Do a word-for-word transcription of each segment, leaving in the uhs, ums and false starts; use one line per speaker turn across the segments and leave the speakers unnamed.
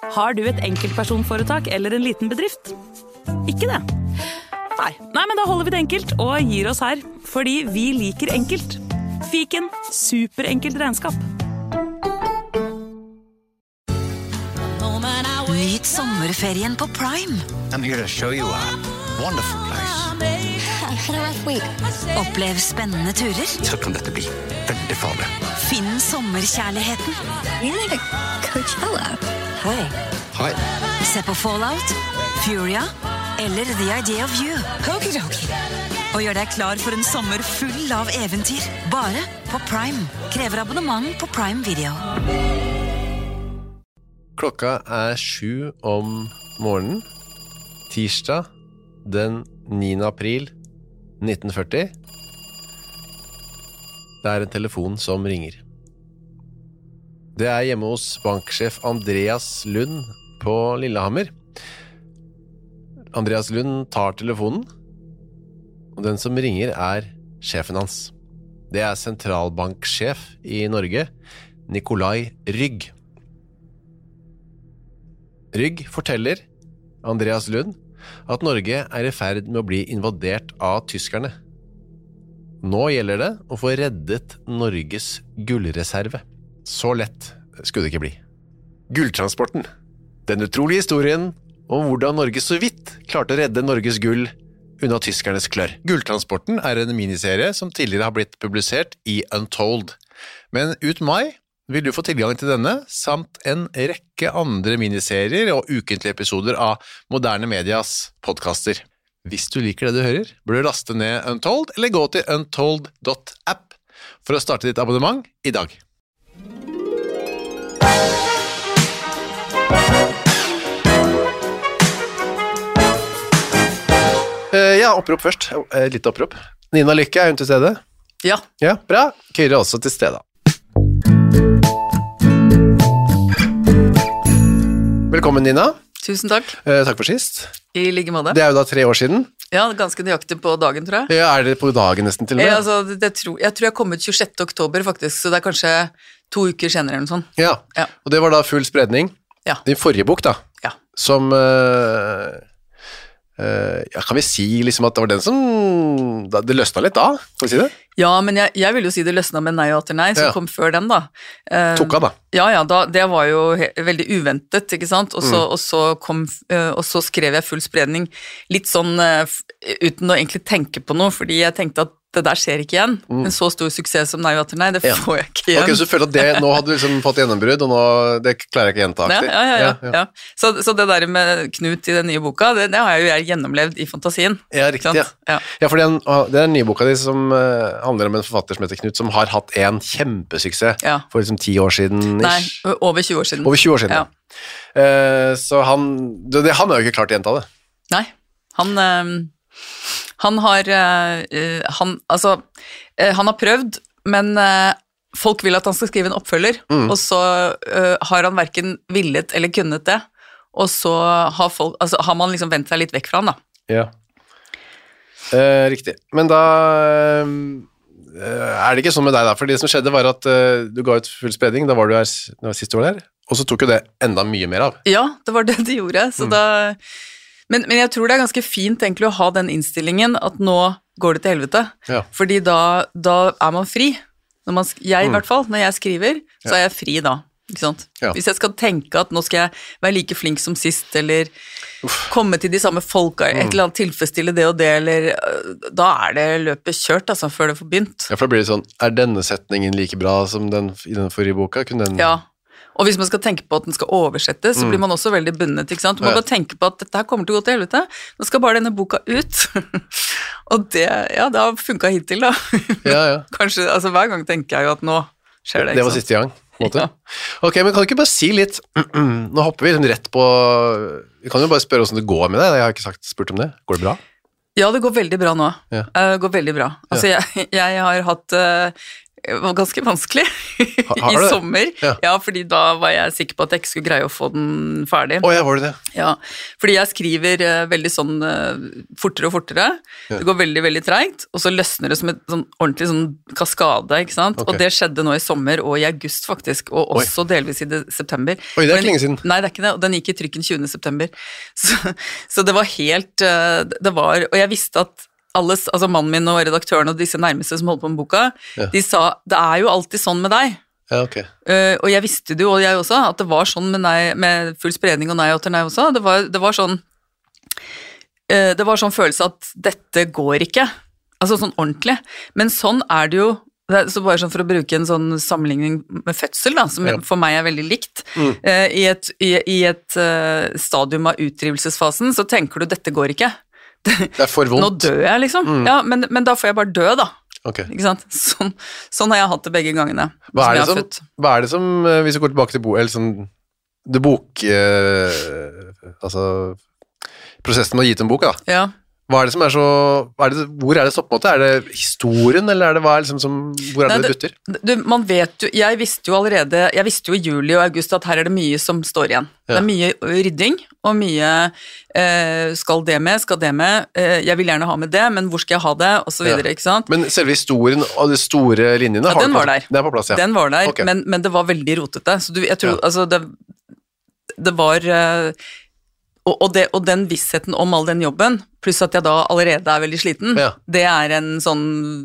Har du et enkeltpersonforetak eller en liten bedrift? Ikke det? Nei. Nei, men da holder vi det enkelt og gir oss her, fordi vi liker enkelt. Fiken, superenkelt regnskap.
Nyt sommerferien på Prime.
I'm here to show you a wonderful place.
Had a rough week. Opplev spennende turer.
Så kan dette bli veldig farlig.
Finn sommerkjærligheten.
You're like a Coachella.
Hei.
Hei.
Se på Fallout, Furia eller The Idea of You.
Okidoki.
Og gjør deg klar for en sommer full av eventyr. Bare på Prime. Krever abonnement på Prime Video.
Klokka er sju om morgenen, tirsdag den niende april nitten førti. Det er en telefon som ringer. Det er hjemme hos banksjef Andreas Lund på Lillehammer. Andreas Lund tar telefonen, og den som ringer er sjefen hans. Det er sentralbanksjef i Norge, Nikolai Rygg. Rygg forteller Andreas Lund at Norge er i ferd med å bli invadert av tyskerne. Nå gjelder det å få reddet Norges gullreserve. Så lett skulle det ikke bli. Gulltransporten. Den utrolige historien om hvordan Norge så vidt klarte å redde Norges gull unna tyskernes klør. Gulltransporten er en miniserie som tidligere har blitt publisert i Untold. Men ut mai vil du få tilgang til denne, samt en rekke andre miniserier og ukentlige episoder av Moderne Medias podcaster. Hvis du liker det du hører, bør du laste ned Untold eller gå til untold dot app for å starte ditt abonnement i dag. Ja, opprop først. Litt opprop. Nina Lykke, er hun til stede?
Ja.
Ja, bra. Kyrre også til stede. Velkommen, Nina.
Tusen takk.
Eh, takk for sist.
I like måte.
Det er jo da tre år siden.
Ja, ganske nøyaktig på dagen, tror jeg.
Ja, er det på dagen nesten til og med?
Ja, altså, det, det tro, jeg tror jeg kom ut tjuesjette oktober, faktisk, så det er kanskje to uker senere eller noe sånt.
Ja,
Ja.
og det var da full spredning.
Ja.
Din forrige bok da,
Ja.
som... Uh, uh, ja, kan vi si liksom at det var den som... Da, det løsnet litt da, kan vi si det?
Ja, men jeg, jeg vil jo si det løsnet med Nei og atter nei, som
Ja.
kom før den da. Eh,
Tok av da.
Ja, ja, da, det var jo he, veldig uventet, ikke sant? Og så,
Mm.
og, så kom, eh, og så skrev jeg full spredning, litt sånn eh, f- uten å egentlig tenke på noe, fordi jeg tenkte at det der skjer ikke igjen.
Mm.
En så stor suksess som Nei og atter nei, det
Ja.
får jeg ikke igjen.
Ok, så du føler at det, nå hadde du liksom fått gjennombrudd, og nå, det klarer jeg ikke gjenta
Ja,
aktig.
ja, ja, ja, ja. Så, så det der med Knut i den nye boka, det, det har jeg jo jeg gjennomlevd i fantasien.
Ja, riktig, ja.
Sant? Ja.
Ja, for den, det er den nye boka di som uh, handler om en forfatter som heter Knut, som har hatt en kjempesuksess
Ja.
for liksom ti år siden.
Nei,
ish.
over tjue år siden.
Over tjue år siden.
Ja.
Eh, så han, det, det- han har jo ikke klart å gjenta det.
Nei, han, eh, han har, eh, han, altså, eh, han har prøvd, men eh, folk vil at han skal skrive en oppfølger,
Mm.
og så eh, har han hverken villet eller kunnet det, og så har, folk, altså, har man liksom vendt seg litt vekk fra han da.
Ja. Eh, riktig. Men da eh, er det ikke sånn med deg da, for det som skjedde var at eh, du ga ut full spredning, da var du her s- det var siste år der, og så tok jo det enda mye mer av.
Ja, det var det de gjorde, så
Mm.
da... Men, men jeg tror det er ganske fint egentlig å ha den innstillingen at nå går det til helvete,
Ja.
fordi da, da er man fri. Når man, sk- jeg i
Mm.
hvert fall, når jeg skriver, så
Ja.
er jeg fri da, ikke sant?
Ja.
Hvis jeg skal tenke at nå skal jeg være like flink som sist, eller komme til de samme folka,
Mm.
et eller annet tilfredsstille det og det, eller øh, da er det løpet kjørt, altså, før det får begynt.
Ja, for da blir det sånn, er denne setningen like bra som den i den forrige boka? Kunne den...
Ja, og hvis man skal tenke på at den skal oversettes, så
Mm.
blir man også veldig bundet, ikke sant? Du må
Ja.
bare tenke på at dette her kommer til å gå til helvete. Nå skal bare denne boka ut. Og det, ja, det har funket hittil da.
Ja, ja.
Kanskje, altså hver gang tenker jeg jo at nå skjer det,
Det
ikke
var
sant?
siste gang, på en måte.
Ja.
Ok, men kan du ikke bare si litt, nå hopper vi liksom rett på, vi kan jo bare spørre hvordan det går med deg, jeg har ikke sagt, spurt om det, går det bra?
Ja, det går veldig bra nå.
Ja.
Eh, Det går veldig bra. Altså, jeg, jeg har hatt eh, Det var ganske vanskelig
har
i
du det?
sommer.
Ja.
Ja, fordi da var jeg sikker på at jeg ikke skulle greie å få den ferdig.
Å ja, var det det?
Ja, fordi jeg skriver uh, veldig sånn uh, fortere og fortere.
Ja.
Det går veldig, veldig tregt, og så løsner det som et sånn ordentlig sånn kaskade, ikke sant?
Ok.
Og det skjedde nå i sommer og i august faktisk, og
Oi.
også delvis i de, september.
Oi, det er
Men-
ikke lenge siden.
Nei, det er ikke det, og den gikk i trykken tjuende september. Så, så det var helt, uh, det var, og jeg visste at alle, altså mannen min og redaktøren og disse nærmeste som holdt på med boka,
Ja.
de sa, det er jo alltid sånn med deg.
Ja, ok.
Uh, og jeg visste det jo, og jeg også, at det var sånn med, nei, med full spredning og nei og til nei også. Det var, det var sånn uh, det var sånn følelse at dette går ikke. Altså sånn ordentlig. Men sånn er det jo. Det er, så bare sånn for å bruke en sånn sammenligning med fødsel, da, som
Ja.
for meg er veldig likt.
Mm.
Uh, I et, i, i et uh, stadium av utdrivelsesfasen, så tenker du dette går ikke.
Det er for
Nå
vondt.
dør jeg, liksom.
Mm.
Ja, men, men da får jeg bare dø, da.
Ok.
Ikke sant? Sånn, sånn har jeg hatt det begge gangene.
Hva er,
som jeg
det
har
som,
født.
hva er det som, eh, hvis vi går tilbake til bo, eller sånn, det bok, eh, altså, prosessen med å gi ut en bok, da.
Ja.
Hva er det som er så, hva er det, hvor er det stopp på en måte? Er det historien, eller er det hva er liksom som, hvor er det
Nei,
det butter?
Du, man vet jo, jeg visste jo allerede, jeg visste jo i juli og august at her er det mye som står igjen.
Ja.
Det er mye rydding, og mye eh, skal det med, skal det med, eh, jeg vil gjerne ha med det, men hvor skal jeg ha det, og så videre,
Ja.
ikke sant?
Men selve historien og de store linjene,
Ja,
har
den
du på-
var der.
Den er på plass, ja.
Den var der,
Ok.
men, men det var veldig rotete, så du, jeg tror,
Ja.
altså, det, det var, eh, og, og, det, og den vissheten om all den jobben, pluss at jeg da allerede er veldig sliten,
Ja.
det er en sånn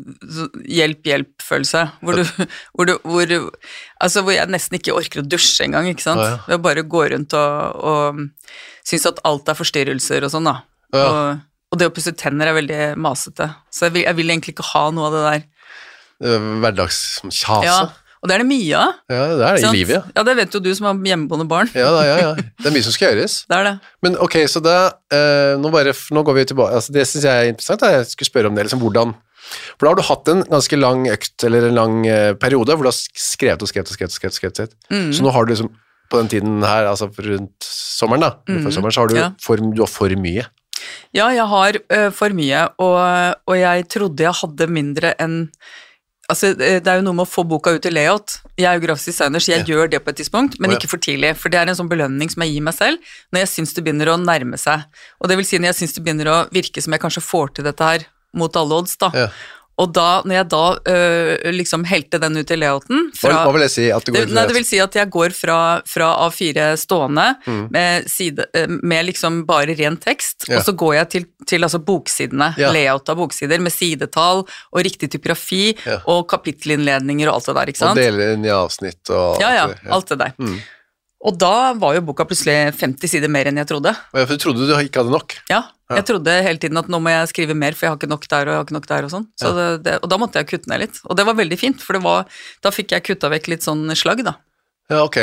hjelp-hjelp-følelse, hvor du, hvor du, hvor, altså hvor jeg nesten ikke orker å dusje engang, ikke sant?
Ja, ja.
Ved å bare gå rundt og, og synes at alt er forstyrrelser og sånn da.
Ja.
Og, og det å pusse tenner er veldig masete, så jeg vil, jeg vil egentlig ikke ha noe av det der.
Eh, Hverdagskjase.
Ja, og det er det mye av.
Ja, det er det
sant?
i livet, ja.
Ja, det vet jo du som har hjemmeboende barn.
Ja, da, ja, ja. Det er mye som skal gjøres.
Det er det.
Men ok, så da, eh, nå, bare, nå går vi tilbake, altså det synes jeg er interessant, da. Jeg skulle spørre om det, liksom hvordan, for da har du hatt en ganske lang økt, eller en lang eh, periode, hvor du har skrevet og skrevet og skrevet og skrevet, og skrevet, skrevet.
Mm.
Så nå har du liksom, på den tiden her, altså rundt sommeren da, eller før sommeren, så har du,
ja.
for, du har for mye.
Ja, jeg har øh, for mye, og, og jeg trodde jeg hadde mindre enn altså, det er jo noe med å få boka ut i layout. Jeg er jo grafisk designer, så jeg
Ja.
gjør det på et tidspunkt, men
Å, ja.
ikke for tidlig, for det er en sånn belønning som jeg gir meg selv når jeg synes det begynner å nærme seg. Og det vil si når jeg synes det begynner å virke som jeg kanskje får til dette her mot alle odds, da.
Ja.
Og da, når jeg da øh, liksom helte den ut i layouten
Hva,
fra,
hva vil jeg si at du
det,
går
nei, det vil si at jeg går fra, fra A fire stående
Mm.
med, side, eh, med liksom bare ren tekst,
Ja.
og så går jeg til, til altså boksidene,
Ja.
layout av boksider med sidetall og riktig typografi
Ja.
og kapittelinnledninger og alt det der, ikke
og
sant?
dele inn i avsnitt og
Ja, ja,
alt det,
alt det der.
Mm.
Og da var jo boka plutselig femti sider mer enn jeg trodde.
Og jeg trodde du ikke hadde nok.
Ja,
Ja.
jeg trodde hele tiden at nå må jeg skrive mer, for jeg har ikke nok der og jeg har ikke nok der og sånn. Så det, det, og da måtte jeg kutte ned litt. Og det var veldig fint, for det var, da fikk jeg kutta vekk litt sånn slagg, da.
Ja, ok.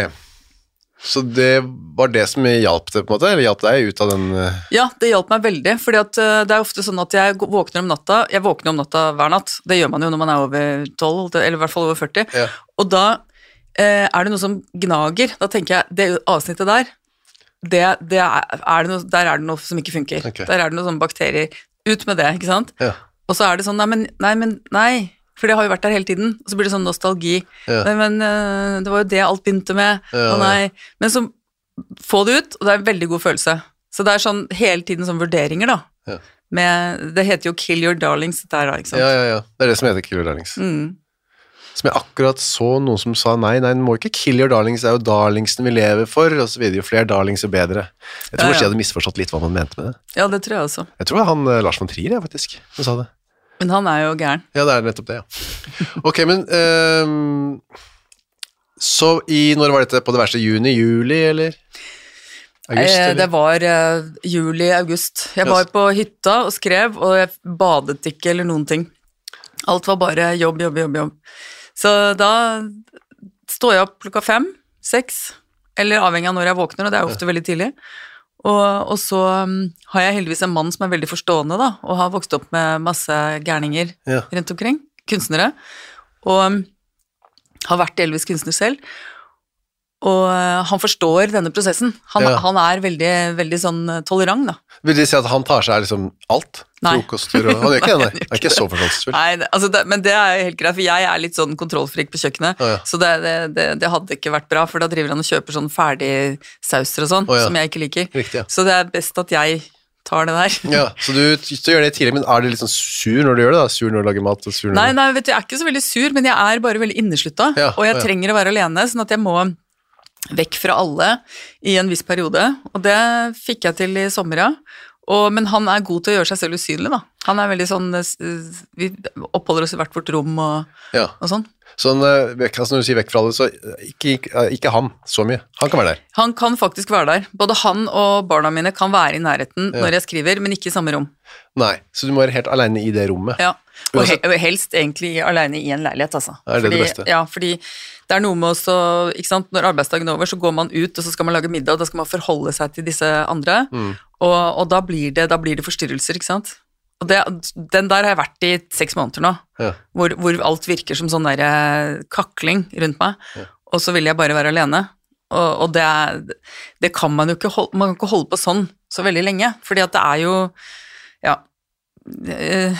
Så det var det som hjalp det, på en måte, eller hjalp deg ut av den eh,
Ja, det hjalp meg veldig, fordi at uh, det er ofte sånn at jeg gå- våkner om natta, jeg våkner om natta hver natt, det gjør man jo når man er over tolv, eller i hvert fall over førti,
Ja.
og da uh, er det noe som gnager, da tenker jeg, det avsnittet der, det, det er, er det noe, der er det noe som ikke funker,
Ok.
der er det noen sånne bakterier, ut med det, ikke sant?
Ja.
Og så er det sånn, nei, men, nei, men, nei, for det har jo vært der hele tiden, og så blir det sånn nostalgi,
Ja.
nei, men uh, det var jo det alt begynte med,
Ja,
og nei, men så få det ut, og det er en veldig god følelse. Så det er sånn hele tiden sånn vurderinger, da.
Ja.
Med, det heter jo Kill Your Darlings, dette her, da, ikke sant?
Ja, ja, ja. Det er det som heter Kill Your Darlings.
Mm.
Som jeg akkurat så noen som sa nei, nei, den må ikke kill your darlings, det er jo darlingsen vi lever for, og så videre, jo flere darlings, jo bedre. Jeg tror
Ja, ja.
kanskje jeg hadde misforstått litt hva man mente med det.
Ja, det tror jeg også.
Jeg tror det er han eh, Lars von Trier, jeg, faktisk, som sa det.
Men han er jo gæren.
Ja, det er nettopp det, ja. Ok, men ehm, så i, når var dette på det verste? Juni, juli, eller? August,
Eh,
eller?
det var eh, juli, august. Jeg var på hytta og skrev, og jeg badet ikke eller noen ting. Alt var bare jobb, jobb, jobb, jobb. Så da står jeg opp klokka fem, seks, eller avhengig av når jeg våkner, og det er ofte veldig tidlig. Og, og så um, har jeg heldigvis en mann som er veldig forstående, da, og har vokst opp med masse gærninger
Ja.
rundt omkring, kunstnere, og um, har vært delvis kunstner selv. og han forstår denne prosessen. Han,
Ja.
han er veldig, veldig sånn tolerant, da.
Vil det si at han tar seg liksom alt?
Nei.
Frokoster og... Han gjør ikke det, nei. Han er ikke så forståelsesfull.
Nei, det, altså det, men det er jo helt greit, for jeg er litt sånn kontrollfrik på kjøkkenet,
Å, ja.
så det, det, det, det hadde ikke vært bra, for da driver han og kjøper sånn ferdig sauser og sånn,
Å, ja.
som jeg ikke liker.
Riktig, ja.
Så det er best at jeg tar det der.
Ja, så du, så gjør det tidlig, men er du litt sånn sur når du gjør det da? Sur når du lager mat og sur når
Nei,
du...
nei, vet du, jeg er ikke så veldig sur, men jeg er bare veldig inneslutta,
Ja,
og jeg
ja.
trenger å være alene, sånn at jeg må vekk fra alle i en viss periode, og det fikk jeg til i sommer, ja. Og, men han er god til å gjøre seg selv usynlig, da. Han er veldig sånn, eh, vi oppholder oss i hvert vårt rom og,
Ja.
og sånn.
Sånn, eh, vekk, altså når du sier vekk fra alle, så ikke, ikke, ikke han så mye. Han kan være der.
Han kan faktisk være der. Både han og barna mine kan være i nærheten når jeg skriver, men ikke i samme rom.
Nei, så du må være helt alene i det rommet.
Ja, og he
Uansett-
helst egentlig alene i en leilighet, altså.
Er det det
fordi,
beste?
Ja, fordi det er noe med også, ikke sant, når arbeidsdagen er over, så går man ut, og så skal man lage middag, og da skal man forholde seg til disse andre,
Mm.
og, og da, blir det, da blir det forstyrrelser, ikke sant? Og det, den der har jeg vært i seks måneder nå,
Ja.
hvor, hvor alt virker som sånn der eh, kakling rundt meg, og så vil jeg bare være alene. Og, og det, er, det kan man jo ikke holde, man kan ikke holde på sånn så veldig lenge, fordi at det er jo, ja, det,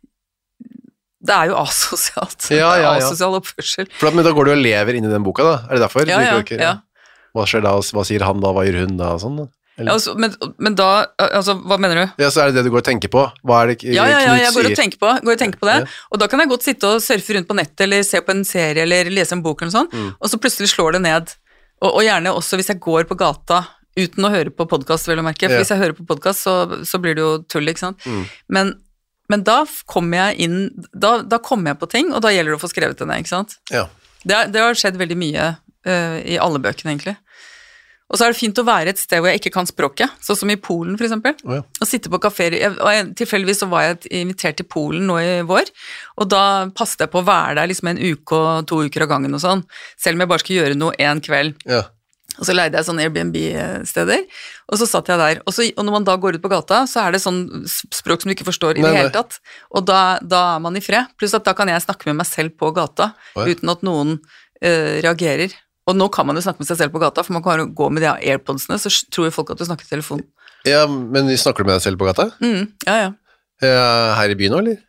det er jo asosialt.
Ja, ja, ja.
Asosial oppførsel.
For da, men da går du og lever inn i den boka da? Er det derfor?
Ja,
Du
ja,
ikke-
ja.
Hva skjer da? Hva sier han da? Hva gjør hun da? Sånn da? Eller?
Ja, altså, men, men da, altså, hva mener du?
Ja, så er det det du går og tenker på. Hva er det Knut
Ja, ja, ja, jeg går og
sier?
tenker på, går og tenker på det,
Ja.
og da kan jeg godt sitte og surfe rundt på nettet, eller se på en serie, eller lese en bok eller noe sånt,
Mm.
og så plutselig slår det ned. Og, og gjerne også hvis jeg går på gata, uten å høre på podcast, vel å merke, for
Ja.
hvis jeg hører på podcast, så, så blir det jo tull, ikke sant?
Mm.
Men, men da kommer jeg inn, da, da kommer jeg på ting, og da gjelder det å få skrevet det ned, ikke sant?
Ja.
Det, har- det har skjedd veldig mye øh, i alle bøkene, egentlig. Og så er det fint å være et sted hvor jeg ikke kan språket, sånn som i Polen for eksempel.
Å, ja.
Å sitte på kaféer, jeg- og jeg- tilfeldigvis så var jeg invitert til Polen nå i vår, og da passet jeg på å være der liksom en uke og to uker av gangen og sånn, selv om jeg bare skulle gjøre noe en kveld.
Ja.
Og så leide jeg sånne Airbnb-steder, og så satt jeg der. Og, så, og når man da går ut på gata, så er det sånn språk som du ikke forstår i
Nei,
det
nei.
hele tatt, og da, da er man i fred. Pluss at da kan jeg snakke med meg selv på gata,
Oi.
uten at noen øh, reagerer. Og nå kan man jo snakke med seg selv på gata, for man kan jo gå med de airpodsene, så tror jo folk at du snakker i telefon.
ja, men snakker du med deg selv på gata?
Mm, ja, ja.
Ja, her i byen nå, eller?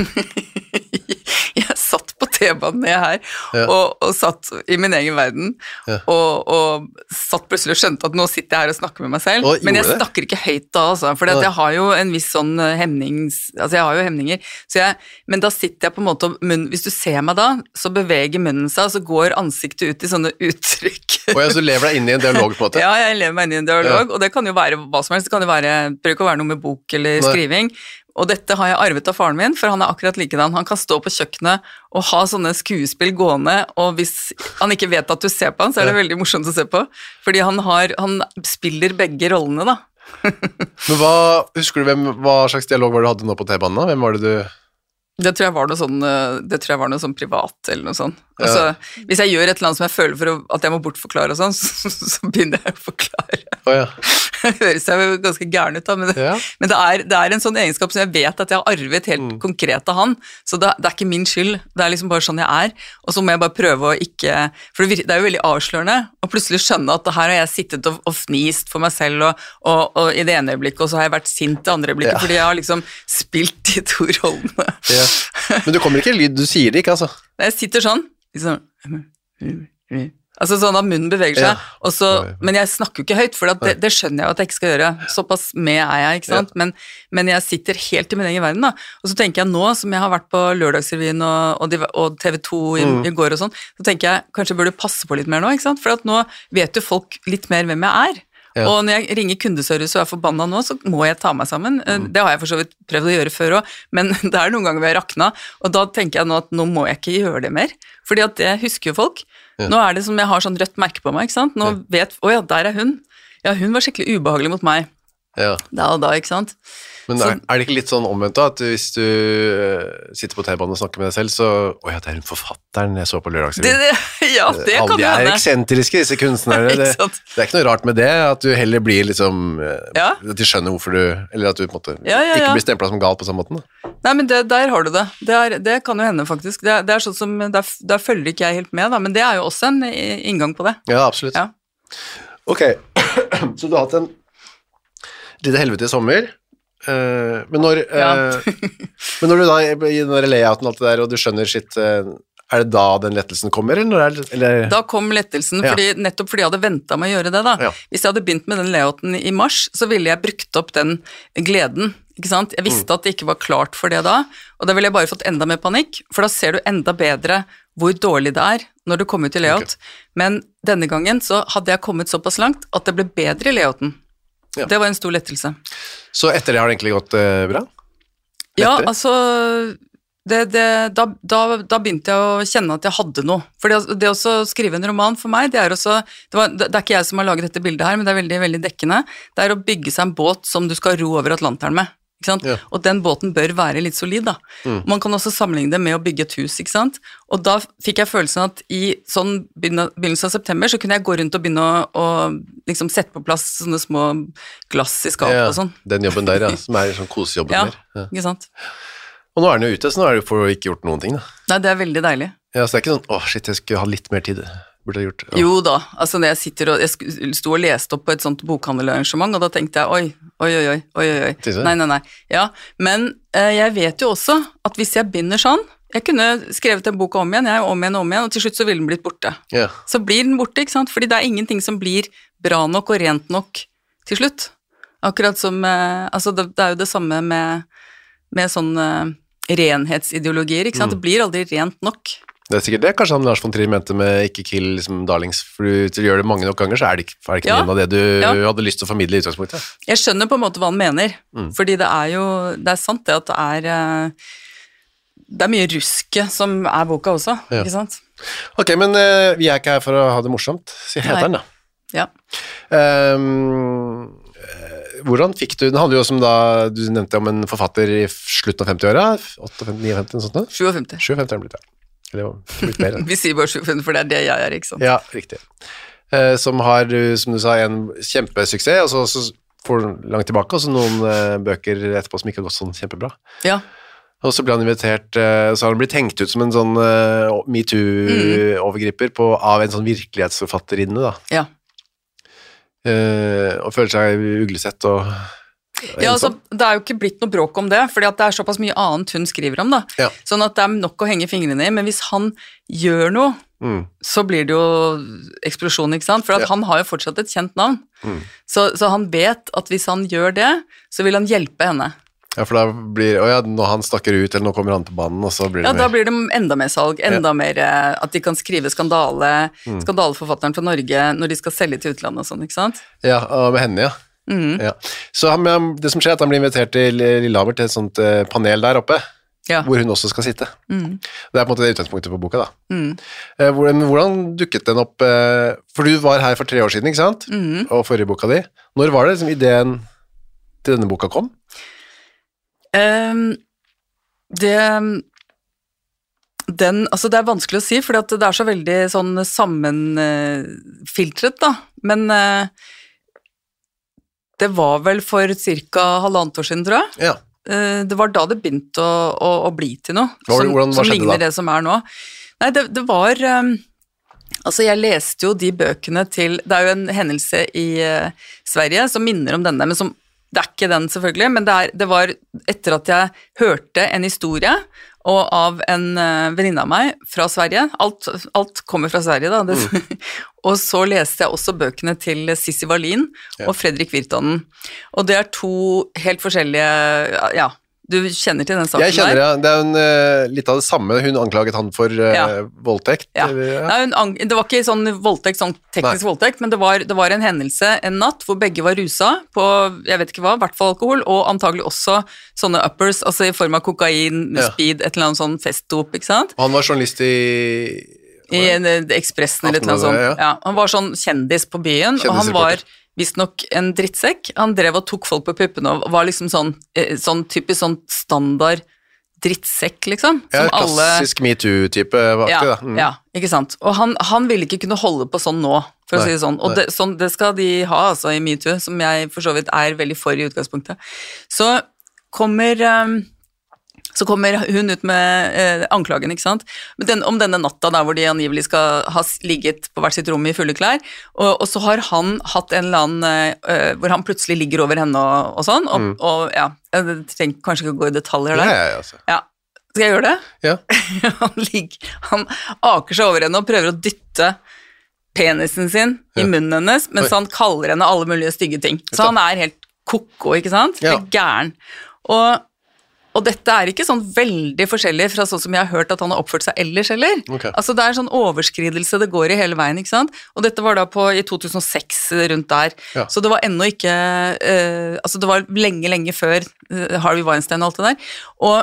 Jeg satt på T-banen ned her,
Ja.
og, og satt i min egen verden,
Ja.
og, og satt plutselig og skjønte at nå sitter jeg her og snakker med meg selv,
Og
men jeg
gjorde det?
snakker ikke høyt da, altså, for
Nei.
jeg har jo en viss sånn eh, hemnings, altså jeg har jo hemninger, så jeg, men da sitter jeg på en måte, og munn, hvis du ser meg da, så beveger munnen seg, og så går ansiktet ut i sånne uttrykk.
Og jeg så lever deg inn i en dialog på en måte.
Ja, jeg lever meg inn i en dialog, og det kan jo være hva som helst, det kan jo være, det bør ikke være noe med bok eller
Nei.
skriving, og dette har jeg arvet av faren min, for han er akkurat likedan. Han kan stå på kjøkkenet og ha sånne skuespill gående, og hvis han ikke vet at du ser på han, så er det
Ja.
veldig morsomt å se på, fordi han, har, han spiller begge rollene da.
Men hva, husker du hvem, hva slags dialog var det du hadde nå på T-banen da? Hvem var det du...
Det tror jeg var noe sånn, eh, det tror jeg var noe sånn privat eller noe sånt.
Ja.
Altså, hvis jeg gjør et eller annet som jeg føler for å, at jeg må bortforklare og sånn, så, så begynner jeg å forklare.
Å ja.
Det høres jo ganske gæren ut da, men, det,
Ja.
men det, er, det er en sånn egenskap som jeg vet at jeg har arvet helt
Mm.
konkret av han, så det, det er ikke min skyld, det er liksom bare sånn jeg er, og så må jeg bare prøve å ikke, for det, vir- det er jo veldig avslørende, å plutselig skjønne at her har jeg sittet og, og fnist for meg selv, og, og, og i det ene øyeblikket, og så har jeg vært sint det andre øyeblikket,
Ja.
fordi jeg har liksom spilt de to rollene.
Ja. Men du kommer ikke i lyd, du sier det ikke, altså.
Jeg sitter sånn, liksom, altså sånn at munnen beveger seg,
Ja.
og så, men jeg snakker jo ikke høyt, for at det, det skjønner jeg jo at jeg ikke skal gjøre, såpass med er jeg, ikke sant, men, men jeg sitter helt i min egen verden da, og så tenker jeg nå, som jeg har vært på Lørdagsrevyen og, og, div- og T V to i,
Mm.
i går og sånn, så tenker jeg, kanskje burde du passe på litt mer nå, ikke sant, for at nå vet jo folk litt mer hvem jeg er,
Ja.
og når jeg ringer kundeservice og er forbanna nå, så må jeg ta meg sammen.
Mm.
Det har jeg for så vidt prøvd å gjøre før også, men det er noen ganger hvor jeg rakna, og da tenker jeg nå at nå må jeg ikke gjøre det mer, fordi at det husker jo folk.
Ja.
Nå er det som jeg har sånn rødt merke på meg, ikke sant? Nå vet, å ja, der er hun. Ja, hun var skikkelig ubehagelig mot meg.
Ja.
da og da, ikke sant?
Men er, er det ikke litt sånn omvendt da, at hvis du uh, sitter på T-banen og snakker med deg selv, så, åja, det er hun forfatteren jeg så på Lørdagsrevyen.
Det, det, ja, det kan
Alle
jo
er
hende.
eksentriske, disse kunstnerne. Det,
Ikke sant?
det er ikke noe rart med det, at du heller blir liksom, uh,
Ja.
at de skjønner hvorfor du, eller at du på en måte
Ja, ja, ja.
ikke blir stemplet som gal på samme måten. Da.
Nei, men det, der har du det. Det, er, det kan jo hende, faktisk. Det, er- det er sånn som, der, der følger ikke jeg helt med, da, men det er jo også en i- inngang på det.
Ja, absolutt.
Ja.
Ok, så du har hatt en lite helvete i sommer, uh, men når uh,
Ja.
men når du da i den der layouten og alt det der, og du skjønner sitt, uh, er det da den lettelsen kommer, eller? Når er det, eller?
Da kom lettelsen,
Ja.
fordi, nettopp fordi jeg hadde ventet med å gjøre det da.
Ja.
Hvis jeg hadde begynt med den layouten i mars, så ville jeg brukt opp den gleden, ikke sant? Jeg visste
Mm.
at det ikke var klart for det da, og da ville jeg bare fått enda mer panikk, for da ser du enda bedre hvor dårlig det er når du kommer ut i layout. Men denne gangen så hadde jeg kommet såpass langt at det ble bedre i layouten.
Ja.
Det var en stor lettelse.
Så etter det har det egentlig gått uh, bra?
Ja,
Lettere?
altså det, det, da, da, da begynte jeg å kjenne at jeg hadde noe. For det, det å skrive en roman for meg, det er også det, var, det er ikke jeg som har laget dette bildet her, men det er veldig, veldig dekkende. Det er å bygge seg en båt som du skal ro over Atlanteren med. Ikke sant?
Ja.
Og den båten bør være litt solid da.
Mm.
Man kan også sammenligne det med å bygge et hus, ikke sant? Og da fikk jeg følelsen at i sånn begynnelsen av september så kunne jeg gå rundt og begynne å, å liksom sette på plass sånne små glass i skapet
Ja,
og sånn.
den jobben der, ja, som er sånn kosejobben
Ja,
der. Ja.
ikke sant?
Og nå er den jo ute, så nå er det jo for å ikke gjort noen ting, da.
Nei, det er veldig deilig.
Ja, så det er ikke sånn, åh, shit, jeg skulle ha litt mer tid. Burde jeg gjort. Ja.
Jo da, altså når jeg sitter og, jeg sk- sto og leste opp på et sånt bokhandelarrangement, og da tenkte jeg, oi, oi, oi, oi, oi, oi,
Tisse?
nei, nei, nei, ja, men eh, jeg vet jo også at hvis jeg begynner sånn, jeg kunne skrevet en bok om igjen, jeg om igjen, om igjen, og til slutt så ville den blitt borte.
Ja.
Så blir den borte, ikke sant, fordi det er ingenting som blir bra nok og rent nok til slutt. Akkurat som, eh, altså det, det er jo det samme med, med sånn eh, renhetsideologier, ikke sant, det blir aldri rent nok.
Det er sikkert det, kanskje han Lars von Trier mente med ikke kill liksom, darlings, for du, til å gjøre det mange nok ganger, så er det ikke, er det ikke
Ja.
noe av det du
Ja.
hadde lyst til å formidle i utgangspunktet.
Jeg skjønner på en måte hva han mener,
Mm.
fordi det er jo, det er sant det at det er, eh, det er mye ruske som er boka også,
Ja.
ikke sant?
Ok, men eh, vi er ikke her for å ha det morsomt, sier heteren da.
Ja.
Um, eh, hvordan fikk du, den handler jo som da, du nevnte om en forfatter i slutten av femti-åra, åttiofemti, niogfemti, noe sånt da?
syvogfemti.
syvogfemti er den blitt, ja. Eller jo, litt mer.
Vi sier bare syvogfemti, for det er det jeg er, ikke sant?
Ja, riktig. Eh, som har, som du sa, en kjempesuksess, og så, så får den langt tilbake, og så noen eh, bøker etterpå som ikke har gått sånn kjempebra.
Ja.
Og så ble han invitert, eh, så har han blitt tenkt ut som en sånn eh, MeToo-overgriper på, av en sånn virkelighetsforfatterinne, da.
Ja.
Eh, og føler seg uglesett og, og
Ja, altså,
ensom.
det er jo ikke blitt noe bråk om det, fordi at det er såpass mye annet hun skriver om, da.
Ja.
Sånn at det er nok å henge fingrene i, men hvis han gjør noe,
Mm.
så blir det jo eksplosjon, ikke sant? For at
Ja.
han har jo fortsatt et kjent navn.
Mm.
Så, så han vet at hvis han gjør det, så vil han hjelpe henne.
Ja, for da blir, å ja, når han snakker ut, eller nå kommer han på banen, og så blir det
Ja, da
mer.
blir det enda mer salg, enda mer eh, at de kan skrive skandale,
Mm.
skandaleforfatteren fra Norge når de skal selge til utlandet og sånn, ikke sant?
Ja, og med henne, ja.
Mhm.
ja. Så han, men det som skjer er at han blir invitert til Lillehammer til et sånt eh, panel der oppe,
Ja.
hvor hun også skal sitte.
Mhm.
Det er på en måte det utgangspunktet på boka, da.
Mhm.
Eh, hvordan, hvordan dukket den opp? Eh, for du var her for tre år siden, ikke sant?
Mhm.
Og forrige boka di. Når var det liksom ideen til denne boka kom?
Ehm, det den, altså det er vanskelig å si, for det er så veldig sånn sammenfiltret, da. Men eh, det var vel for cirka halvannet år siden, tror jeg.
Ja.
Eh, det var da det begynte å, å, å bli til noe,
Hva var det-
som,
hvordan- hva
som
skjedde
ligner
da?
det som er nå. Nei, det, det var eh, Altså, jeg leste jo de bøkene til Det er jo en hendelse i eh, Sverige som minner om denne, men som det er ikke den, selvfølgelig, men det, er, det var etter at jeg hørte en historie og av en uh, venninne av meg fra Sverige. Alt, alt kommer fra Sverige, da. Det,
Mm.
og så leste jeg også bøkene til Sissi Wallin
Ja.
og Fredrik Virtanen. Og det er to helt forskjellige Ja, du kjenner til den saken
Jeg kjenner
der?
det. Det er jo en, eh, litt av det samme. Hun anklaget han for eh,
Ja.
voldtekt.
Ja.
eller- ja.
Nei, hun ang- det var ikke sånn voldtekt, sånn teknisk voldtekt, men det var, det var en hendelse en natt hvor begge var rusa på, jeg vet ikke hva, i hvert fall alkohol, og antagelig også sånne uppers, altså i form av kokain,
Ja.
speed, et eller annet sånn festdop, ikke sant?
Og han var journalist i
I en, eh, Ekspressen eller et eller annet sånt.
Aftenbladet,
Ja. Han var sånn kjendis på byen, og han var
Kjendisreporter.
visst nok en drittsekk. Han drev og tok folk på puppene og var liksom sånn, sånn typisk sånn standard drittsekk, liksom.
Ja,
som
klassisk
alle...
MeToo-type vakte,
ja,
da. Mm.
Ja, ikke sant. Og han, han ville ikke kunne holde på sånn nå, for
Nei,
å si det sånn. Og det, sånn, det skal de ha, altså, i MeToo, som jeg for så vidt er veldig for i utgangspunktet. Så kommer... Um, så kommer hun ut med eh, anklagen, ikke sant? Men den, om denne natta der hvor de angivelig skal ha ligget på hvert sitt rom i fulle klær, og, og så har han hatt en eller annen, eh, hvor han plutselig ligger over henne og, og sånn, og, mm. og ja, jeg trenger kanskje ikke å gå i detaljer der.
Ja, ja, altså.
Ja, skal jeg gjøre det?
Ja.
han, ligger, han aker seg over henne og prøver å dytte penisen sin ja. i munnen hennes, mens Oi. han kaller henne alle mulige stygge ting. Så han er helt koko, ikke sant? Ja. Helt gæren. Og Og dette er ikke sånn veldig forskjellig fra sånn som jeg har hørt at han har oppført seg ellers, eller?
Okay.
Altså det er sånn overskridelse det går i hele veien, ikke sant? Og dette var da på, i to tusen og seks rundt der. Ja. Så det var ennå ikke, uh, altså det var lenge, lenge før uh, Harvey Weinstein og alt det der.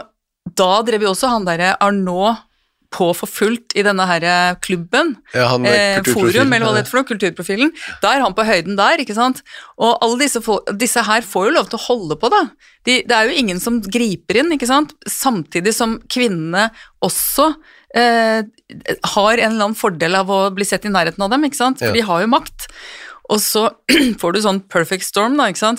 Og da drev vi også han der Arnaud på for fullt i denne her klubben,
ja, han,
eh, forum, eller hva det heter for noe, kulturprofilen, da er han på høyden der, ikke sant? Og alle disse, disse her får jo lov til å holde på da. De, det er jo ingen som griper inn, ikke sant? Samtidig som kvinnene også eh, har en eller annen fordel av å bli sett i nærheten av dem, ikke sant? For ja. de har jo makt. Og så får du sånn perfect storm da, ikke sant?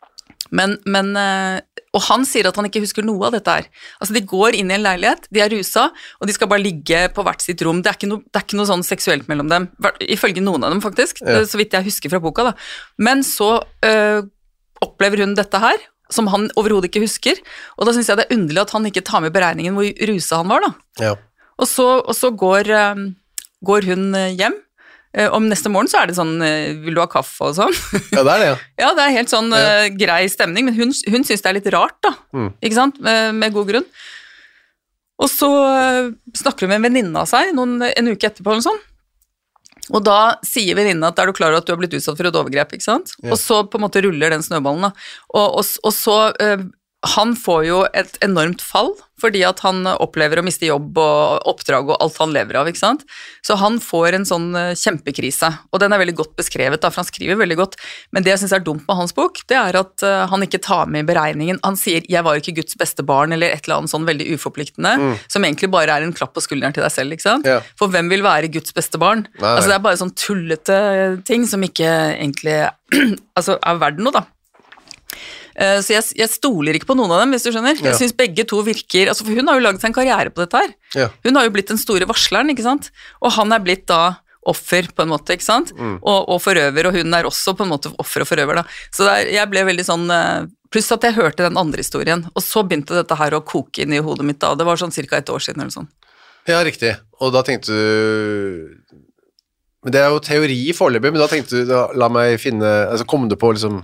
Men, men, og han sier at han ikke husker noe av dette her. Altså de går inn i en leilighet, de er rusa, og de skal bare ligge på hvert sitt rom. Det er ikke noe, det er ikke noe sånn seksuelt mellom dem, ifølge noen av dem faktisk, ja. så vidt jeg husker fra boka da. Men så øh, opplever hun dette her, som han overhodet ikke husker, og da synes jeg det er underlig at han ikke tar med beregningen hvor rusa han var da.
Ja.
Og så, og så går, øh, går hun hjem. Om neste morgen så er det sånn, vil du ha kaffe og sånn?
Ja, det er det, ja.
Ja, det er helt sånn ja. uh, grei stemning, men hun, hun synes det er litt rart da, mm. ikke sant, med, med god grunn. Og så uh, snakker hun med en venninne av seg noen, en uke etterpå eller sånn, og da sier venninna at er du klar over at du har blitt utsatt for et overgrep, ikke sant? Ja. Og så på en måte ruller den snøballen da, og, og, og så... Uh, han får jo et enormt fall, fordi at han opplever å miste jobb og oppdrag og alt han lever av, ikke sant? Så han får en sånn kjempekrise, og den er veldig godt beskrevet da, for han skriver veldig godt, men det jeg synes er dumt med hans bok, det er at uh, han ikke tar med i beregningen. Han sier, jeg var ikke Guds beste barn, eller et eller annet sånn veldig uforpliktende, mm. som egentlig bare er en klapp på skulderen til deg selv, ikke sant? Ja. For hvem vil være Guds beste barn? Nei. Altså det er bare sånn tullete ting som ikke egentlig altså, er verdt noe da. Så jeg, jeg stoler ikke på noen av dem, hvis du skjønner. Jeg ja. synes begge to virker, altså for hun har jo laget seg en karriere på dette her. Ja. Hun har jo blitt den store varsleren, ikke sant? Og han er blitt da offer på en måte, ikke sant? Mm. Og, og forøver, og hun er også på en måte offer og forøver da. Så der, jeg ble veldig sånn, pluss at jeg hørte den andre historien, og så begynte dette her å koke inn i hodet mitt da, det var sånn cirka et år siden eller sånn.
Ja, riktig. Og da tenkte du, men det er jo teori foreløpig, men da tenkte du, da, la meg finne, altså kom du på liksom,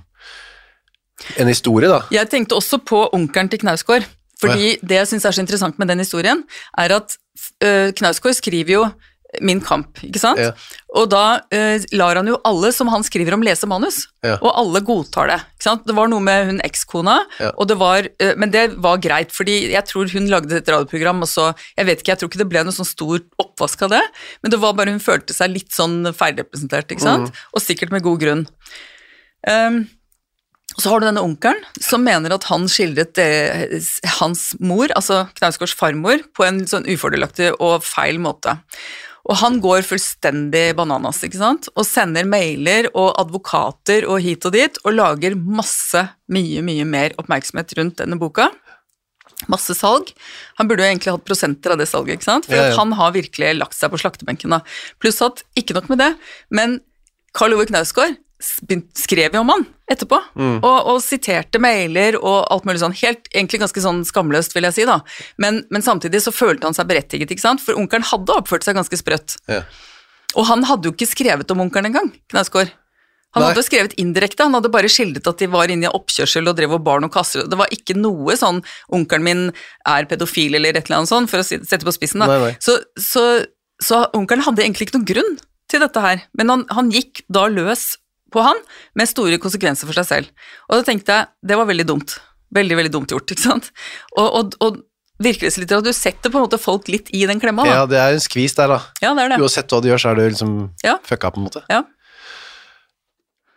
en historie da? Jeg
tenkte også på onkelen til Knausgård, fordi ja. det jeg synes er så interessant med den historien, er at uh, Knausgård skriver jo Min kamp, ikke sant? Ja. Og da uh, lar han jo alle som han skriver om lese manus, ja. og alle godtar det, ikke sant? Det var noe med hun ekskona, ja. og det var, uh, men det var greit, fordi jeg tror hun lagde et radioprogram, og så, jeg vet ikke, jeg tror ikke det ble noe sånn stor oppvask av det, men det var bare hun følte seg litt sånn feilrepresentert, ikke sant? Mm. Og sikkert med god grunn. Um, Så har du denne onkelen som mener at han skildret eh, hans mor, altså Knausgårds farmor, på en sånn ufordelaktig og feil måte. Og han går fullstendig bananas, ikke sant? Og sender mailer og advokater og hit og dit, og lager masse, mye, mye mer oppmerksomhet rundt denne boka. Masse salg. Han burde jo egentlig hatt prosenter av det salget, ikke sant? For ja, ja. han har virkelig lagt seg på slaktebenken da. Pluss at, ikke nok med det, men Karl Ove Knausgård skrev jo om han etterpå, mm. og, og siterte mailer og alt mulig sånn, helt, egentlig ganske sånn skamløst vil jeg si da, men, men samtidig så følte han seg berettiget, ikke sant, for onkelen hadde oppført seg ganske sprøtt, ja. og han hadde jo ikke skrevet om onkelen en gang, Knausgård. Han Nei. hadde skrevet indirekte, han hadde bare skildret at de var inne i oppkjørsel og drev og barn og kasser, det var ikke noe sånn, onkelen min er pedofil eller et eller annet sånn, for å sette på spissen da, nei, nei. Så, så, så onkelen hadde egentlig ikke noen grunn til dette her, men han, han gikk da løs på han, med store konsekvenser for seg selv. Og da tenkte jeg, det var veldig dumt. Veldig, veldig dumt gjort, ikke sant? Og, og, og virkelighetslitteratur, du setter på en måte folk litt i den klemma, da.
Ja, det er en skvis der, da.
Ja, det er det.
Uansett hva du gjør, så er du liksom
ja.
fucka på en måte.
Ja.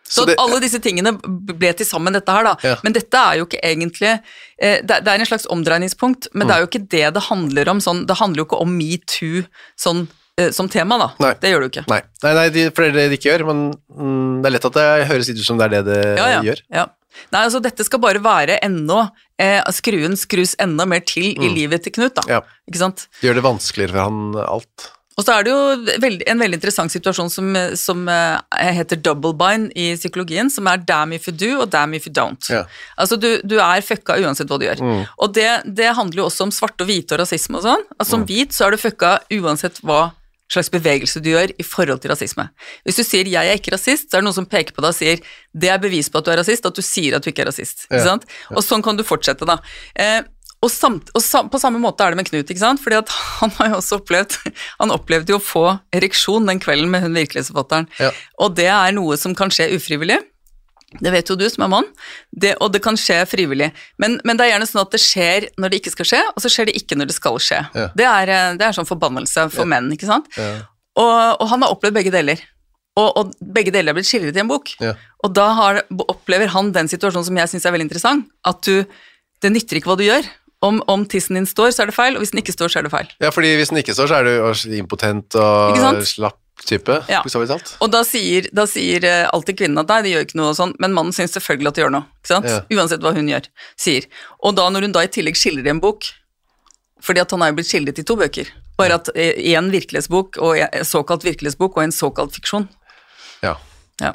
Så, så det, alle disse tingene ble til sammen dette her da, ja. Men dette er jo ikke egentlig, eh, det, det er en slags omdreiningspunkt, men mm. det er jo ikke det det handler om, sånn, det handler jo ikke om MeToo sånn, eh, som tema da, nei. Det gjør det jo ikke.
Nei, nei, nei de, for det er det de ikke gjør, men mm, det er lett at det høres litt ut som det er det det
ja, ja.
gjør.
Ja, nei, altså dette skal bare være enda, eh, skruen skrus enda mer til mm. i livet til Knut da, ja. Ikke sant?
Det gjør det vanskeligere for han alt.
Og så er det jo veldig, en veldig interessant situasjon som, som heter double bind i psykologien, som er damn if you do og damn if you don't. Ja. Altså du, du er fucka uansett hva du gjør. Mm. Og det, det handler jo også om svart og hvite og rasisme og sånn. Altså som mm. hvit så er du fucka uansett hva slags bevegelse du gjør i forhold til rasisme. Hvis du sier jeg er ikke rasist, så er det noen som peker på deg og sier det er bevis på at du er rasist, at du sier at du ikke er rasist. Ikke sant? Ja. Og sånn kan du fortsette da. Eh, Og, samt, og sam, på samme måte er det med Knut, ikke sant? Fordi at han har jo også opplevd, han opplevde jo å få ereksjon den kvelden med hun virkelighetsforfatteren. Ja. Og det er noe som kan skje ufrivillig. Det vet jo du som er mann. Det, og det kan skje frivillig. Men, men det er gjerne sånn at det skjer når det ikke skal skje, og så skjer det ikke når det skal skje. Ja. Det, er, det er sånn forbannelse for ja. menn, ikke sant? Ja. Og, og han har opplevd begge deler. Og, og begge deler har blitt skildret i en bok. Ja. Og da har, opplever han den situasjonen som jeg synes er veldig interessant, at du, det nytter ikke hva du gjør. Om, om tissen din står, så er det feil, og hvis den ikke står, så er det feil.
Ja, fordi hvis den ikke står, så er du impotent og slapp type,
ja. Og da sier, da sier alltid kvinnen at nei, det gjør ikke noe og sånn, men mannen synes selvfølgelig at det gjør noe, ikke sant? Ja. Uansett hva hun gjør, sier. Og da når hun da i tillegg skildrer i en bok, fordi at han er jo blitt skildret i to bøker, bare at i en virkelighetsbok, og en såkalt virkelighetsbok, og en såkalt fiksjon.
Ja.
Ja.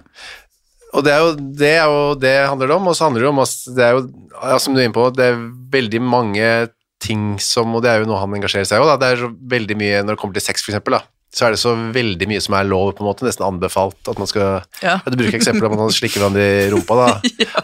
Og det er, jo, det er jo det handler det om, og så handler det om, det er jo, ja, som du er inne på, det er veldig mange ting som, og det er jo noe han engasjerer seg i, da. Det er så veldig mye, når det kommer til sex for eksempel, da, så er det så veldig mye som er lov på en måte, nesten anbefalt at man skal, ja. Du bruker eksempler om at man slikker hverandre i rumpa da.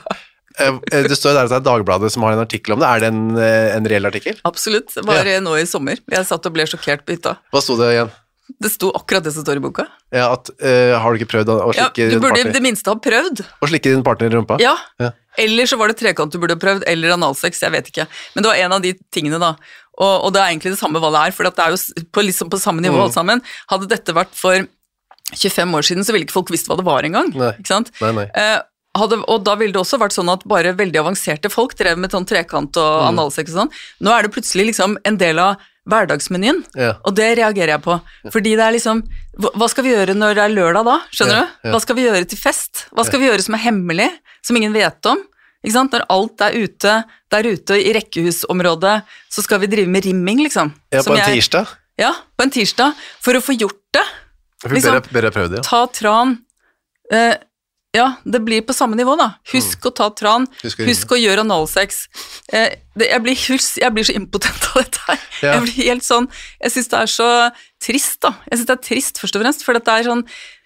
Ja. Det står der at det er Dagbladet som har en artikkel om det, er det en, en reell artikkel?
Absolutt, det var ja. nå i sommer, jeg satt og ble sjokkert på hytta.
Hva sto det igjen?
Det sto akkurat det som står i boka.
Ja, at, uh, har du ikke prøvd å slikke
ja,
din partner?
Du burde det minste ha prøvd.
Å slikke din partner i rumpa?
Ja, ja. Eller så var det trekant du burde ha prøvd, eller analsex, jeg vet ikke. Men det var en av de tingene da, og, og det er egentlig det samme hva det er, for det er jo på, liksom på samme nivå mm. alt sammen. Hadde dette vært for tjuefem år siden, så ville ikke folk visst hva det var engang.
Nei.
Ikke sant?
Nei, nei.
Uh, hadde, og da ville det også vært sånn at bare veldig avanserte folk drev med sånn trekant og mm. analsex og sånn. Nå er det plutselig liksom en del av hverdagsmenyen, ja. Og det reagerer jeg på, fordi det er liksom, hva skal vi gjøre når det er lørdag da, skjønner ja, du? Hva skal vi gjøre til fest? Hva skal ja. vi gjøre som er hemmelig, som ingen vet om? Ikke sant? Når alt er ute, der ute i rekkehusområdet, så skal vi drive med rimming, liksom.
Ja, på en jeg, tirsdag?
Ja, på en tirsdag, for å få gjort det.
Liksom, bedre prøvd, ja.
Ta tran, eh, ja, det blir på samme nivå da. Husk mm. å ta tran, husk å, husk å gjøre analsex. Eh, det, jeg, blir, jeg blir så impotent av dette her. Ja. Jeg blir helt sånn, jeg synes det er så trist da. Jeg synes det er trist først og fremst, for det er sånn,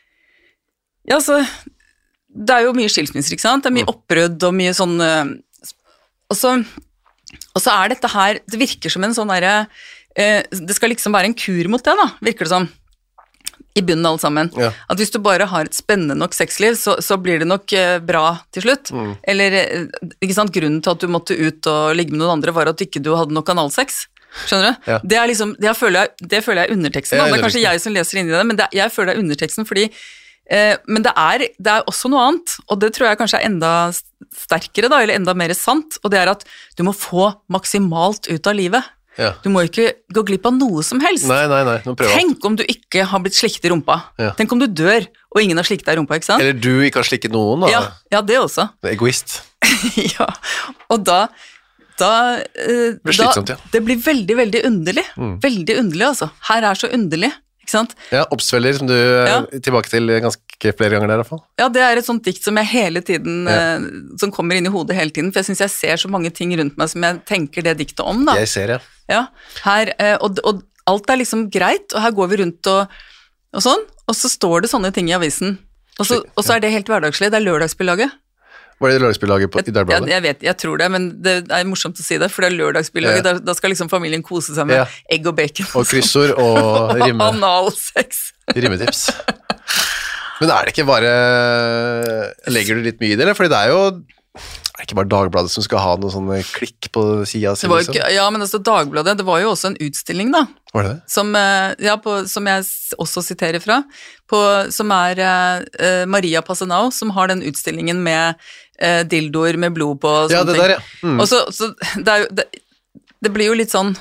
ja så, det er jo mye skilsmisser, ikke sant? Det er mye mm. opprødd og mye sånn, og så, og så er dette her, det virker som en sånn der, eh, det skal liksom være en kur mot det da, virker det som. I bunnen alle sammen. Ja. At hvis du bare har et spennende nok sexliv, så, så blir det nok eh, bra til slutt. Mm. Eller, ikke sant, grunnen til at du måtte ut og ligge med noen andre var at ikke du hadde nok analsex. Skjønner du? Ja. Det er liksom, det føler jeg, det føler jeg er underteksten. Ja, det er kanskje jeg som leser inn i det, men det, jeg føler det er underteksten fordi, eh, men det er, det er også noe annet, og det tror jeg kanskje er enda sterkere da, eller enda mer sant, og det er at du må få maksimalt ut av livet. Ja. Du må ikke gå glipp av noe som helst.
Nei, nei, nei.
Tenk om du ikke har blitt slikket i rumpa. Ja. Tenk om du dør, og ingen har slikket deg i rumpa, ikke sant?
Eller du ikke har slikket noen, da.
Ja, ja det også.
Det er egoist.
Ja, og da, da, eh,
det blir slitsomt, ja.
Det blir veldig, veldig underlig. Mm. Veldig underlig, altså. Her er så underlig, ikke sant?
Ja, oppsvelger som du er ja. tilbake til ganske flere ganger der i hvert fall.
Ja, det er et sånt dikt som jeg hele tiden, ja. eh, som kommer inn i hodet hele tiden, for jeg synes jeg ser så mange ting rundt meg som jeg tenker det diktet om, da.
Jeg ser, ja.
Ja, her, og, og alt er liksom greit, og her går vi rundt og, og sånn, og så står det sånne ting i avisen, og så, og så er det helt hverdagslig, det er lørdagsbillaget.
Var det lørdagsbillaget på, i Dagbladet?
Jeg, jeg vet, jeg tror det, men det er morsomt å si det, for det er lørdagsbillaget, ja. da, da skal liksom familien kose seg med ja. egg og bacon.
Og kryssord og rimme.
Analsex.
Rimmetips. Men er det ikke bare, legger du litt mye i det, eller? Fordi det er jo, Det er ikke bare Dagbladet som skal ha noen sånne klikk på siden sin,
Det var jo
liksom.
ikke, ja, men altså Dagbladet, det var jo også en utstilling da,
Var det det?
som, eh, ja, på, som jeg s- også siterer fra, på, som er eh, Maria Passanau, som har den utstillingen med eh, dildoer med blod på og
Ja,
sånne
det
ting.
der, ja. Mm.
Og så, så det, er jo, det, det blir jo litt sånn,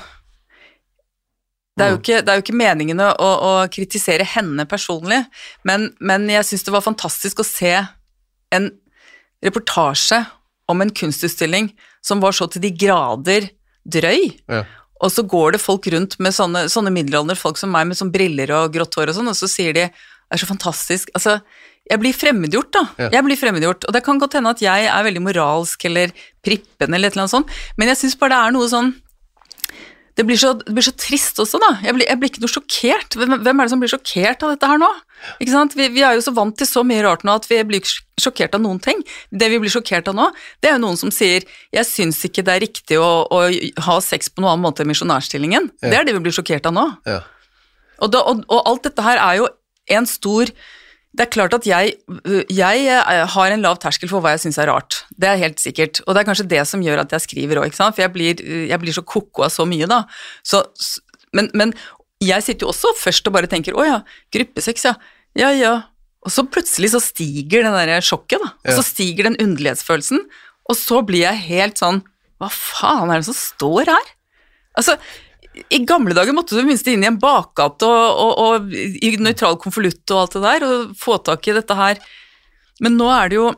det er jo ikke, det er jo ikke meningen å, å kritisere henne personlig, men, men jeg synes det var fantastisk å se en reportasje om en kunstutstilling som var så til de grader drøy,
Ja.
og så går det folk rundt med sånne, sånne middelaldrende folk som meg med sånn briller og grått hår og sånn, og så sier de, det er så fantastisk, altså, jeg blir fremmedgjort da,
Ja.
jeg blir fremmedgjort, og det kan godt hende at jeg er veldig moralsk eller prippen eller et eller annet sånt, men jeg synes bare det er noe sånn, det blir så, det blir så trist også da, jeg blir, jeg blir ikke noe sjokkert, hvem, hvem er det som blir sjokkert av dette her nå? Ikke sant? Vi, vi er jo så vant til så mye rart nå at vi blir ikke sjokkert av noen ting. Det vi blir sjokkert av nå, det er jo noen som sier, jeg synes ikke det er riktig å, å ha sex på noen annen måte enn misjonærstillingen.
Ja.
Det er det vi blir sjokkert av nå.
Ja.
Og, da, og, og alt dette her er jo en stor, det er klart at jeg, jeg har en lav terskel for hva jeg synes er rart. Det er helt sikkert. Og det er kanskje det som gjør at jeg skriver også, ikke sant? For jeg blir, jeg blir så koko av så mye da. Så, men, men jeg sitter jo også først og bare tenker, åja, gruppesex, ja. Ja, ja. Og så plutselig så stiger den der sjokket da. Og
Ja.
så stiger den underlighetsfølelsen. Og så blir jeg helt sånn, hva faen er det som står her? Altså, i gamle dager måtte du minst inn i en bakgate og, og, og i nøytral konvolutt og alt det der, og få tak i dette her. Men nå er det jo,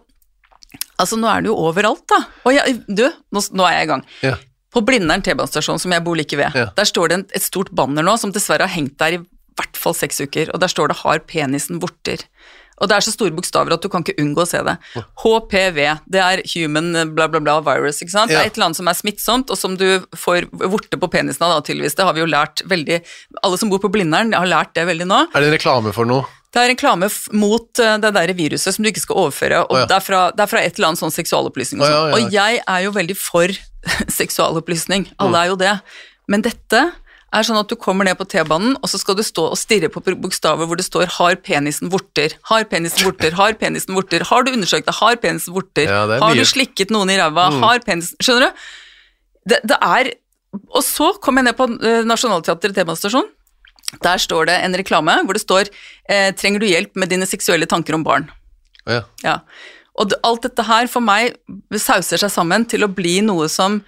altså nå er det jo overalt da. Og jeg, du, nå, nå er jeg i gang.
Ja.
På Blindern T-banestasjon, som jeg bor like ved,
Ja.
der står det en, et stort banner nå, som dessverre har hengt der i hvert fall seks uker, og der står det «Har penisen vorter». Og det er så store bokstaver at du kan ikke unngå å se det. H P V, det er human bla bla bla virus, ikke sant? Det
Ja.
er et eller annet som er smittsomt, og som du får vorte på penisen av da, tydeligvis. Det har vi jo lært veldig, alle som bor på Blindern har lært det veldig nå.
Er det en reklame for noe?
Det er reklame f- mot uh, det der viruset som du ikke skal overføre, og
Å, ja.
det, er fra, det er fra et eller annet sånn seksualopplysning og
Å, ja,
sånn.
ja,
Og jeg er jo veldig for seksualopplysning, alle
Mm.
er jo det. Men dette er sånn at du kommer ned på T-banen, og så skal du stå og stirre på bokstaver hvor det står «Har penisen vorter», «Har penisen vorter», «Har penisen vorter», «Har du undersøkt det?» «Har penisen vorter»,
Ja, det er
«Har
mye.
du slikket noen i ræva?»
Mm.
«Har penisen...» Skjønner du? Det, det er... Og så kom jeg ned på uh, Nationaltheatret T-banestasjon. Der står det en reklame hvor det står eh, «Trenger du hjelp med dine seksuelle tanker om barn?»
Ja.
Ja. Og det, alt dette her for meg sauser seg sammen til å bli noe som...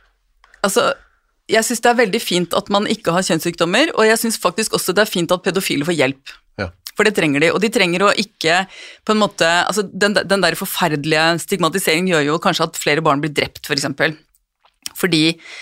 Altså, jeg synes det er veldig fint at man ikke har kjønnssykdommer, og jeg synes faktisk også det er fint at pedofile får hjelp.
Ja.
For det trenger de, og de trenger å ikke på en måte... Altså, den, den der forferdelige stigmatiseringen gjør jo kanskje at flere barn blir drept, for eksempel. Fordi...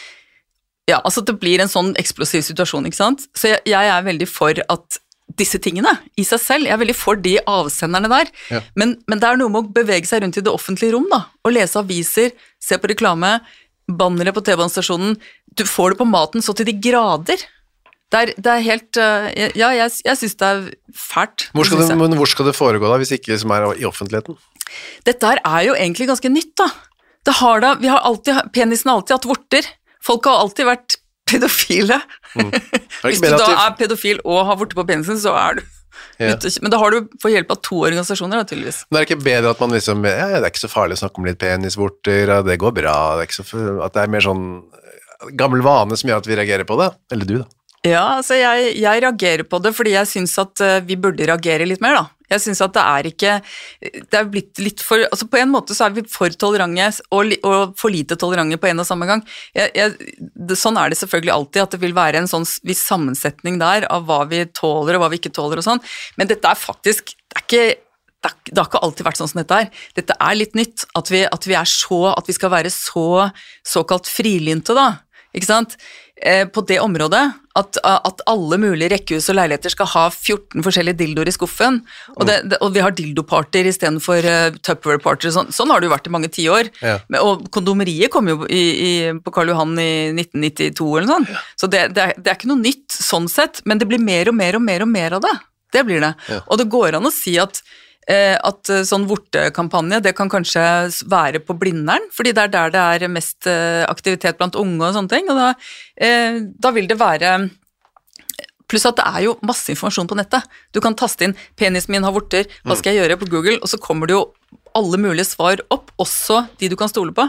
Ja, altså det blir en sånn eksplosiv situasjon, ikke sant? Så jeg, jeg er veldig for at disse tingene i seg selv, jeg er veldig for de avsenderne der,
Ja.
men, men det er noe med å bevege seg rundt i det offentlige rom da, og lese aviser, se på reklame, bannere på T-banestasjonen, du får det på maten så til de grader. Det er, det er helt, uh, ja, jeg, jeg synes det er fælt.
Hvor skal,
synes
det,
jeg.
men hvor skal det foregå da, hvis ikke som er i offentligheten?
Dette her er jo egentlig ganske nytt da. Det har da, vi har alltid, penisen har alltid hatt vorter. Folk har alltid vært pedofile.
Mm. Er det
Hvis
ikke
du
bedre
da
at de-
er pedofil og har vorte på penisen, så er du
Ja.
ute. Men da har du fått hjelp av to organisasjoner da, tydeligvis.
Men er det ikke bedre at man liksom, ja, det er ikke så farlig å snakke om litt penisvorter, og det går bra, det er ikke så, f- at det er mer sånn gammel vane som gjør at vi reagerer på det, eller du da?
Ja, altså jeg, jeg reagerer på det fordi jeg synes at uh, vi burde reagere litt mer da. Jeg synes at det er ikke, det er blitt litt for, altså på en måte så er vi for tolerante og, li, og for lite tolerante på en og samme gang. Jeg, jeg, det, sånn er det selvfølgelig alltid, at det vil være en sånn viss sammensetning der av hva vi tåler og hva vi ikke tåler og sånn, men dette er faktisk, det er ikke, det, er, det har ikke alltid vært sånn som dette her. Dette er litt nytt, at vi, at vi er så, at vi skal være så såkalt frilynte da, ikke sant? Eh, på det området, at, at alle mulige rekkehus og leiligheter skal ha fjorten forskjellige dildoer i skuffen, og, det, det, og vi har dildoparter i stedet for uh, Tupperware-parter, sånn, sånn har det jo vært i mange tiår,
Ja.
Men, og kondomeriet kom jo i, i, på Karl Johan i nitten nittito eller noe sånt, så det, det, er, det er ikke noe nytt sånn sett, men det blir mer og mer og mer og mer av det, det blir det,
Ja.
og det går an å si at Eh, at eh, sånn vortekampanje, det kan kanskje være på Blindern, fordi det er der det er mest eh, aktivitet blant unge og sånne ting, og da, eh, da vil det være, pluss at det er jo masse informasjon på nettet. Du kan taste inn 'penisen min har vorter', hva skal jeg gjøre på Google, og så kommer det jo alle mulige svar opp, også de du kan stole på?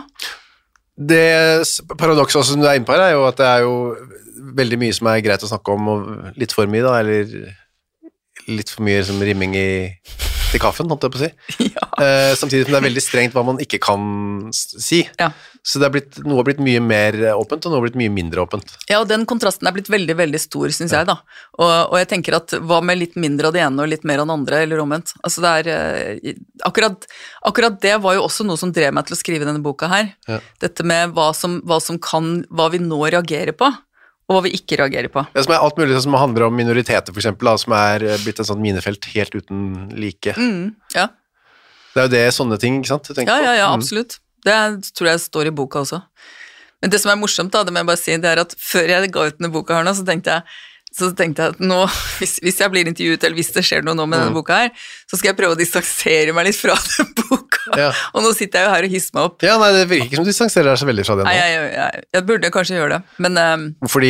Det paradokset som du er inne på her, er jo at det er jo veldig mye som er greit å snakke om, og litt for mye da, eller litt for mye som rimming i, til kaffen, holdt jeg på å si.
Ja.
Eh, samtidig som det er veldig strengt hva man ikke kan si.
Ja.
Så det er blitt, noe har blitt mye mer åpent, og noe har blitt mye mindre åpent.
Ja, og den kontrasten er blitt veldig, veldig stor, synes jeg da. Og, og jeg tenker at hva med litt mindre av det ene og litt mer av det andre, eller omvendt? Altså det er, eh, akkurat, akkurat det var jo også noe som drev meg til å skrive denne boka her.
Ja.
Dette med hva som, hva som kan, hva vi nå reagerer på, og hva vi ikke reagerer på.
Det som er alt mulig som handler om minoriteter, for eksempel, da, som er blitt et sånt minefelt helt uten like.
Mm, ja.
Det er jo det, sånne ting, ikke sant? Du tenker
Ja, ja, ja,
på?
absolutt. Det tror jeg står i boka også. Men det som er morsomt da, det må jeg bare si, det er at før jeg ga ut denne boka her nå, så tenkte jeg, så tenkte jeg at nå, hvis, hvis jeg blir intervjuet, eller hvis det skjer noe nå med denne boka her, så skal jeg prøve å distansere meg litt fra den boka.
Ja.
Og nå sitter jeg jo her og hisser meg opp.
Ja, nei, det virker ikke som du distanserer deg så veldig fra det nå.
Nei, jeg, jeg, jeg, jeg burde kanskje gjøre det, men... Um,
Fordi...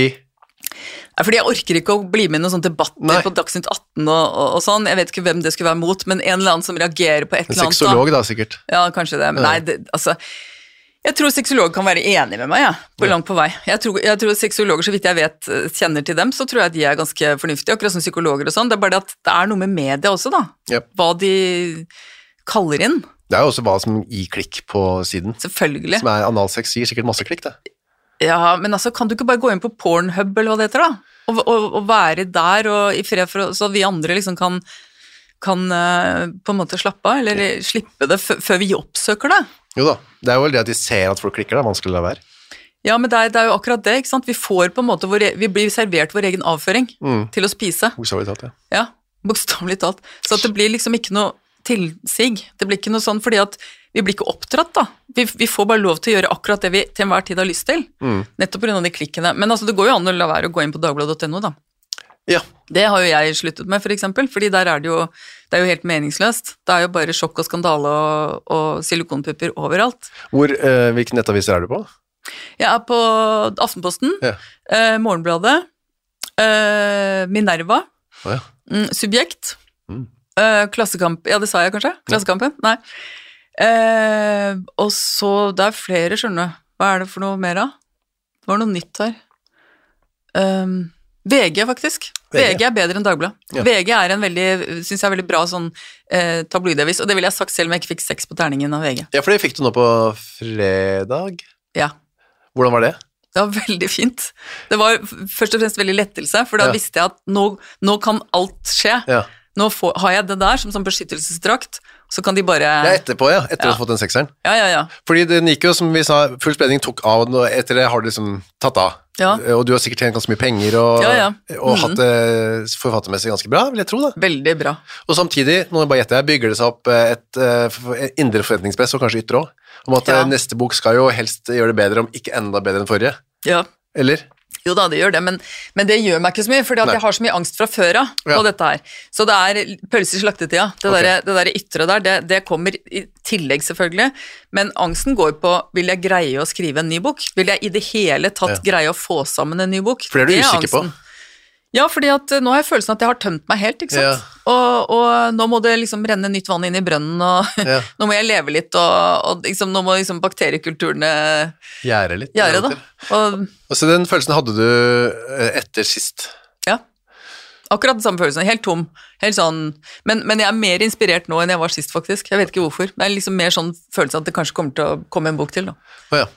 Fordi jeg orker ikke å bli med i noen sånne debatter
Nei.
på Dagsnytt atten og, og, og sånn. Jeg vet ikke hvem det skulle være mot, men en eller annen som reagerer på et
En
eller annet.
sexolog da, sikkert.
Ja, kanskje det. Men
Ja.
nei, det, altså... Jeg tror sexolog kan være enig med meg, ja, på langt på vei. Jeg tror, jeg tror sexologer, så vidt jeg vet, kjenner til dem, så tror jeg at de er ganske fornuftige, akkurat som psykologer og sånn. Det er bare det at det er noe med media også, da.
Yep.
Hva de kaller inn,
Det er jo også hva som gir klikk på siden.
selvfølgelig.
Som er analsex, gir sikkert masse klikk, det.
Ja, men altså, kan du ikke bare gå inn på Pornhub, eller hva det heter da? Og, og, og være der, og i fred for, så vi andre liksom kan, kan uh, på en måte slappe av, eller slippe det f før vi oppsøker det.
Jo da, det er jo vel det at de ser at folk klikker, det er vanskelig å la være.
Ja, men det er, det er jo akkurat det, ikke sant? Vi får på en måte, vår, vi blir servert vår egen avføring
Mm.
til å spise.
Bokstavelig talt, ja.
Ja, bokstavelig talt. Så at det blir liksom ikke noe tilsig. Det blir ikke noe sånn, fordi at vi blir ikke oppdratt da. Vi, vi får bare lov til å gjøre akkurat det vi til enhver tid har lyst til.
Mm.
Nettopp på grunn av de klikkene. Men altså, det går jo an å la være å gå inn på dagbladet punktum no da.
Ja,
Det har jo jeg sluttet med, for eksempel, fordi der er det jo, det er jo helt meningsløst. Det er jo bare sjokk og skandale og, og silikonpupper overalt.
Hvor, eh, hvilke nettaviser er du på?
Jeg er på Aftenposten,
Ja.
eh, Morgenbladet, eh, Minerva,
Å ja.
mm, Subjekt,
Mm.
eh, Klassekamp, ja det sa jeg kanskje? Klassekampen? Nei. Eh, og så, det er flere, skjønner du. Hva er det for noe mer da? Det var noe nytt her. Um, V G faktisk.
V G.
V G er bedre enn Dagbladet.
Ja.
V G er en veldig, synes jeg er veldig bra sånn eh, tabloidavis, og det ville jeg sagt selv om jeg ikke fikk seks på terningen av V G.
Ja, for det fikk du nå på fredag.
Ja.
Hvordan var det?
Det var veldig fint. Det var først og fremst veldig lettelse, for da
Ja.
visste jeg at nå, nå kan alt skje.
Ja.
Nå får, har jeg det der som sånn beskyttelsesdrakt, så kan de bare...
Ja, etterpå, ja. Etter
Ja.
å ha fått den sekseren.
Ja, ja, ja.
Fordi den gikk jo, som vi sa, full spredning tok av, og etter det har du liksom tatt av.
Ja.
Og du har sikkert tjent ganske mye penger, og,
Ja, ja.
og
Mhm.
hatt det forfattermessig ganske bra, vil jeg tro da.
Veldig bra.
Og samtidig, nå bare gjetter jeg, bygger det seg opp et, eh, for- et indre forventningspress, og kanskje ytre også, om at
Ja.
eh, neste bok skal jo helst gjøre det bedre, om ikke enda bedre enn forrige.
Ja.
Eller?
Jo da, det gjør det, men, men det gjør meg ikke så mye, fordi at
Nei.
jeg har så mye angst fra før av på
Ja.
dette her. Så det er pølser i slaktetida. Det,
Ok.
der, det der ytre der, det, det kommer i tillegg selvfølgelig, men angsten går på, vil jeg greie å skrive en ny bok? Vil jeg i det hele tatt
Ja.
greie å få sammen en ny bok?
For det er du usikker på.
angsten. Ja, fordi at eh, nå har jeg følelsen at jeg har tømt meg helt, ikke sant?
Ja.
Og, og nå må det liksom renne nytt vann inn i brønnen, og
Ja.
nå må jeg leve litt, og, og liksom, nå må liksom bakteriekulturene
Gjære litt.
gjøre det. Og
Og så den følelsen hadde du eh, etter sist.
ja, akkurat den samme følelsen, helt tom, helt sånn, men, men jeg er mer inspirert nå enn jeg var sist faktisk, jeg vet ikke hvorfor, det er liksom mer sånn følelse at det kanskje kommer til å komme en bok til da.
Å ja.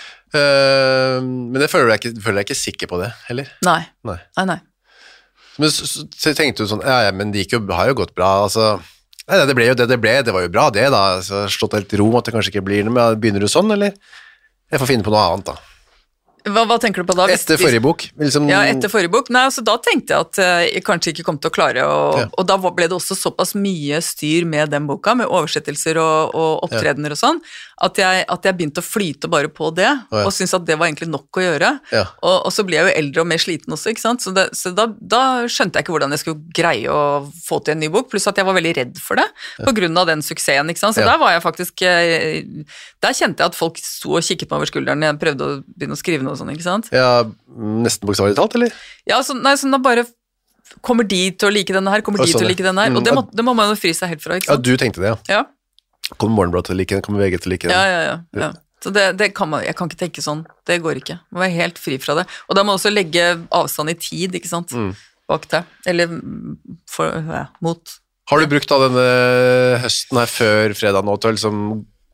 Eh, men det føler jeg ikke, føler jeg ikke sikker på det, heller.
Nei,
Nei.
nei, nei.
Men så, så, så tenkte du sånn, ja, ja, men det gikk jo, har jo gått bra, altså. Nei, det ble jo det det ble, det var jo bra det da, så slått helt ro om at det kanskje ikke blir noe, men begynner du sånn, eller? Jeg får finne på noe annet da.
Hva, hva tenker du på da? Hvis-
Etter
hvis-
forrige bok, liksom,
Ja, etter forrige bok. Nei, altså da tenkte jeg at eh, jeg kanskje ikke kom til å klare, og,
Ja.
og da var- ble det også såpass mye styr med den boka, med oversettelser og, og opptredener og sånn, at jeg, at jeg begynte å flyte bare på det,
Å, ja.
og syntes at det var egentlig nok å gjøre.
Ja.
Og, og så ble jeg jo eldre og mer sliten også, ikke sant? Så, det, så da, da skjønte jeg ikke hvordan jeg skulle greie å få til en ny bok, pluss at jeg var veldig redd for det, på grunn av den suksessen, ikke sant? Så
Ja.
der var jeg faktisk, eh, der kjente jeg at folk sto og kikket meg over skulderen når jeg prøvde å begynne å skrive noe sånt, ikke sant?
Ja, nesten bokstavelig talt, eller?
Ja, så, nei, så da bare kommer de til å like denne her, kommer
Og
de
sånn,
til å
ja.
like denne her,
Mm,
og det må,
ja.
det må man jo fri seg helt fra, ikke
Ja,
sant?
du tenkte det, ja.
Ja,
Kommer Morgenbladet til å like den, kommer V G til å like den.
Ja, ja, ja. ja. Så det, det kan man, jeg kan ikke tenke sånn, det går ikke. Man må være helt fri fra det. Og da må man også legge avstand i tid, ikke sant, mm. bak det. Eller for, ja, mot.
Har du brukt da denne høsten her før fredag nå til å liksom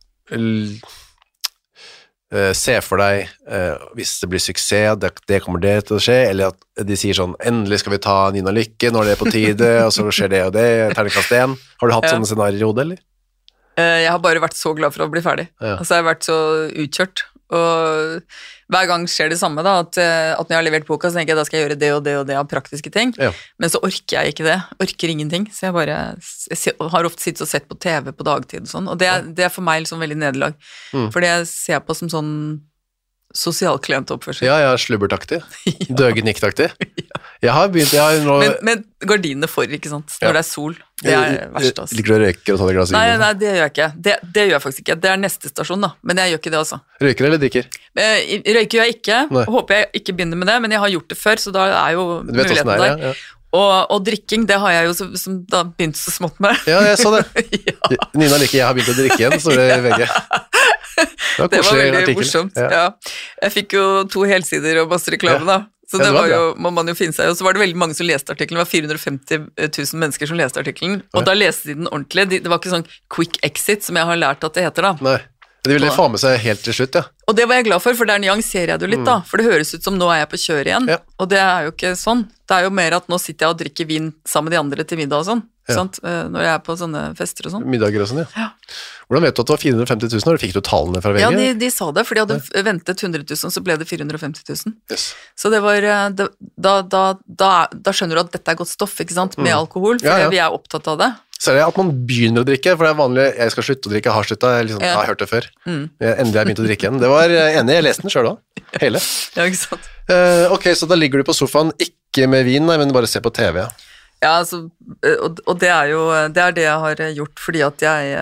uh, se for deg, uh, hvis det blir suksess, det, det kommer det til å skje, eller at de sier sånn, endelig skal vi ta Nina Lykke, når det er på tide, og så skjer det og det, terningkast én. Har du hatt ja. sånne scenarier i hodet, eller?
Jeg har bare vært så glad for å bli ferdig. Ja. Altså, jeg har vært så utkjørt. Og hver gang skjer det samme, da, at, at når jeg har levert boka, så tenker jeg da skal jeg gjøre det og det og det av praktiske ting. Ja. Men så orker jeg ikke det. Orker ingenting. Så jeg bare jeg har ofte sittet og sett på T V på dagtid og sånn. Og det er, det er for meg liksom veldig nederlag. Mm. For det ser jeg på som sånn sosialklientoppførsel.
Ja, ja, slubbertaktig. Ja. Døgeniktaktig. Ja. Jeg har begynt, jeg har nå...
Men, men gardinene for, ikke sant? Når ja. det er sol. Det er verst, altså.
Liker du å røyke og ta det glass?
Nei, nei, det gjør jeg ikke. Det, det gjør jeg faktisk ikke. Det er neste stasjon, da. Men jeg gjør ikke det, altså.
Røyker eller drikker?
Røyker gjør jeg ikke. Nei. Håper jeg ikke begynner med det, men jeg har gjort det før, så da er jo muligheten der. Ja, ja. Og, og drikking, det har jeg jo som, som da begynt så smått med.
Ja, jeg så det. Ja. Nina Lykke, jeg har begynt å drikke igjen, så det er V G. Det var,
det var veldig artikkel. Morsomt, ja. ja. Jeg fikk jo to helsider og masse reklame, ja. da. Så ja, det, det var, var jo, må man jo finne seg. Og så var det veldig mange som leste artikkelen. Det var fire hundre og femti tusen mennesker som leste artikkelen. Og ja. da leste de den ordentlig. Det var ikke sånn quick exit, som jeg har lært at det heter da.
Nei, de ville få med seg helt til slutt, ja.
Og det var jeg glad for, for der nyanserer jeg det jo litt, mm. da. For det høres ut som nå er jeg på kjør igjen. Ja. Og det er jo ikke sånn. Det er jo mer at nå sitter jeg og drikker vin sammen med de andre til middag og sånn. Ja. Sant? Når jeg er på sånne fester og sånn.
Middager og sånn, ja.
ja.
Hvordan vet du at det var fire hundre og femti tusen, når du fikk du tallene fra V G?
Ja, de, de sa det, for de hadde ja. ventet hundre tusen, så ble det fire hundre og femti tusen. Yes. Så det var, det, da, da, da, da skjønner du at dette er godt stoff, ikke sant, med mm. alkohol, for ja, ja. vi er opptatt av det.
Så er det at man begynner å drikke, for det er vanlig, jeg skal slutte å drikke, jeg har sluttet, jeg, liksom, ja. jeg har hørt det før. Mm. Jeg, endelig har jeg begynt å drikke igjen. Det var enig, jeg leste den selv da, hele.
Ja, ikke sant.
Uh, ok, så da ligger du på sofaen, ikke med vin, nei, men bare se på T V, ja.
Ja, altså, og, og det er jo det, er det jeg har gjort, fordi at jeg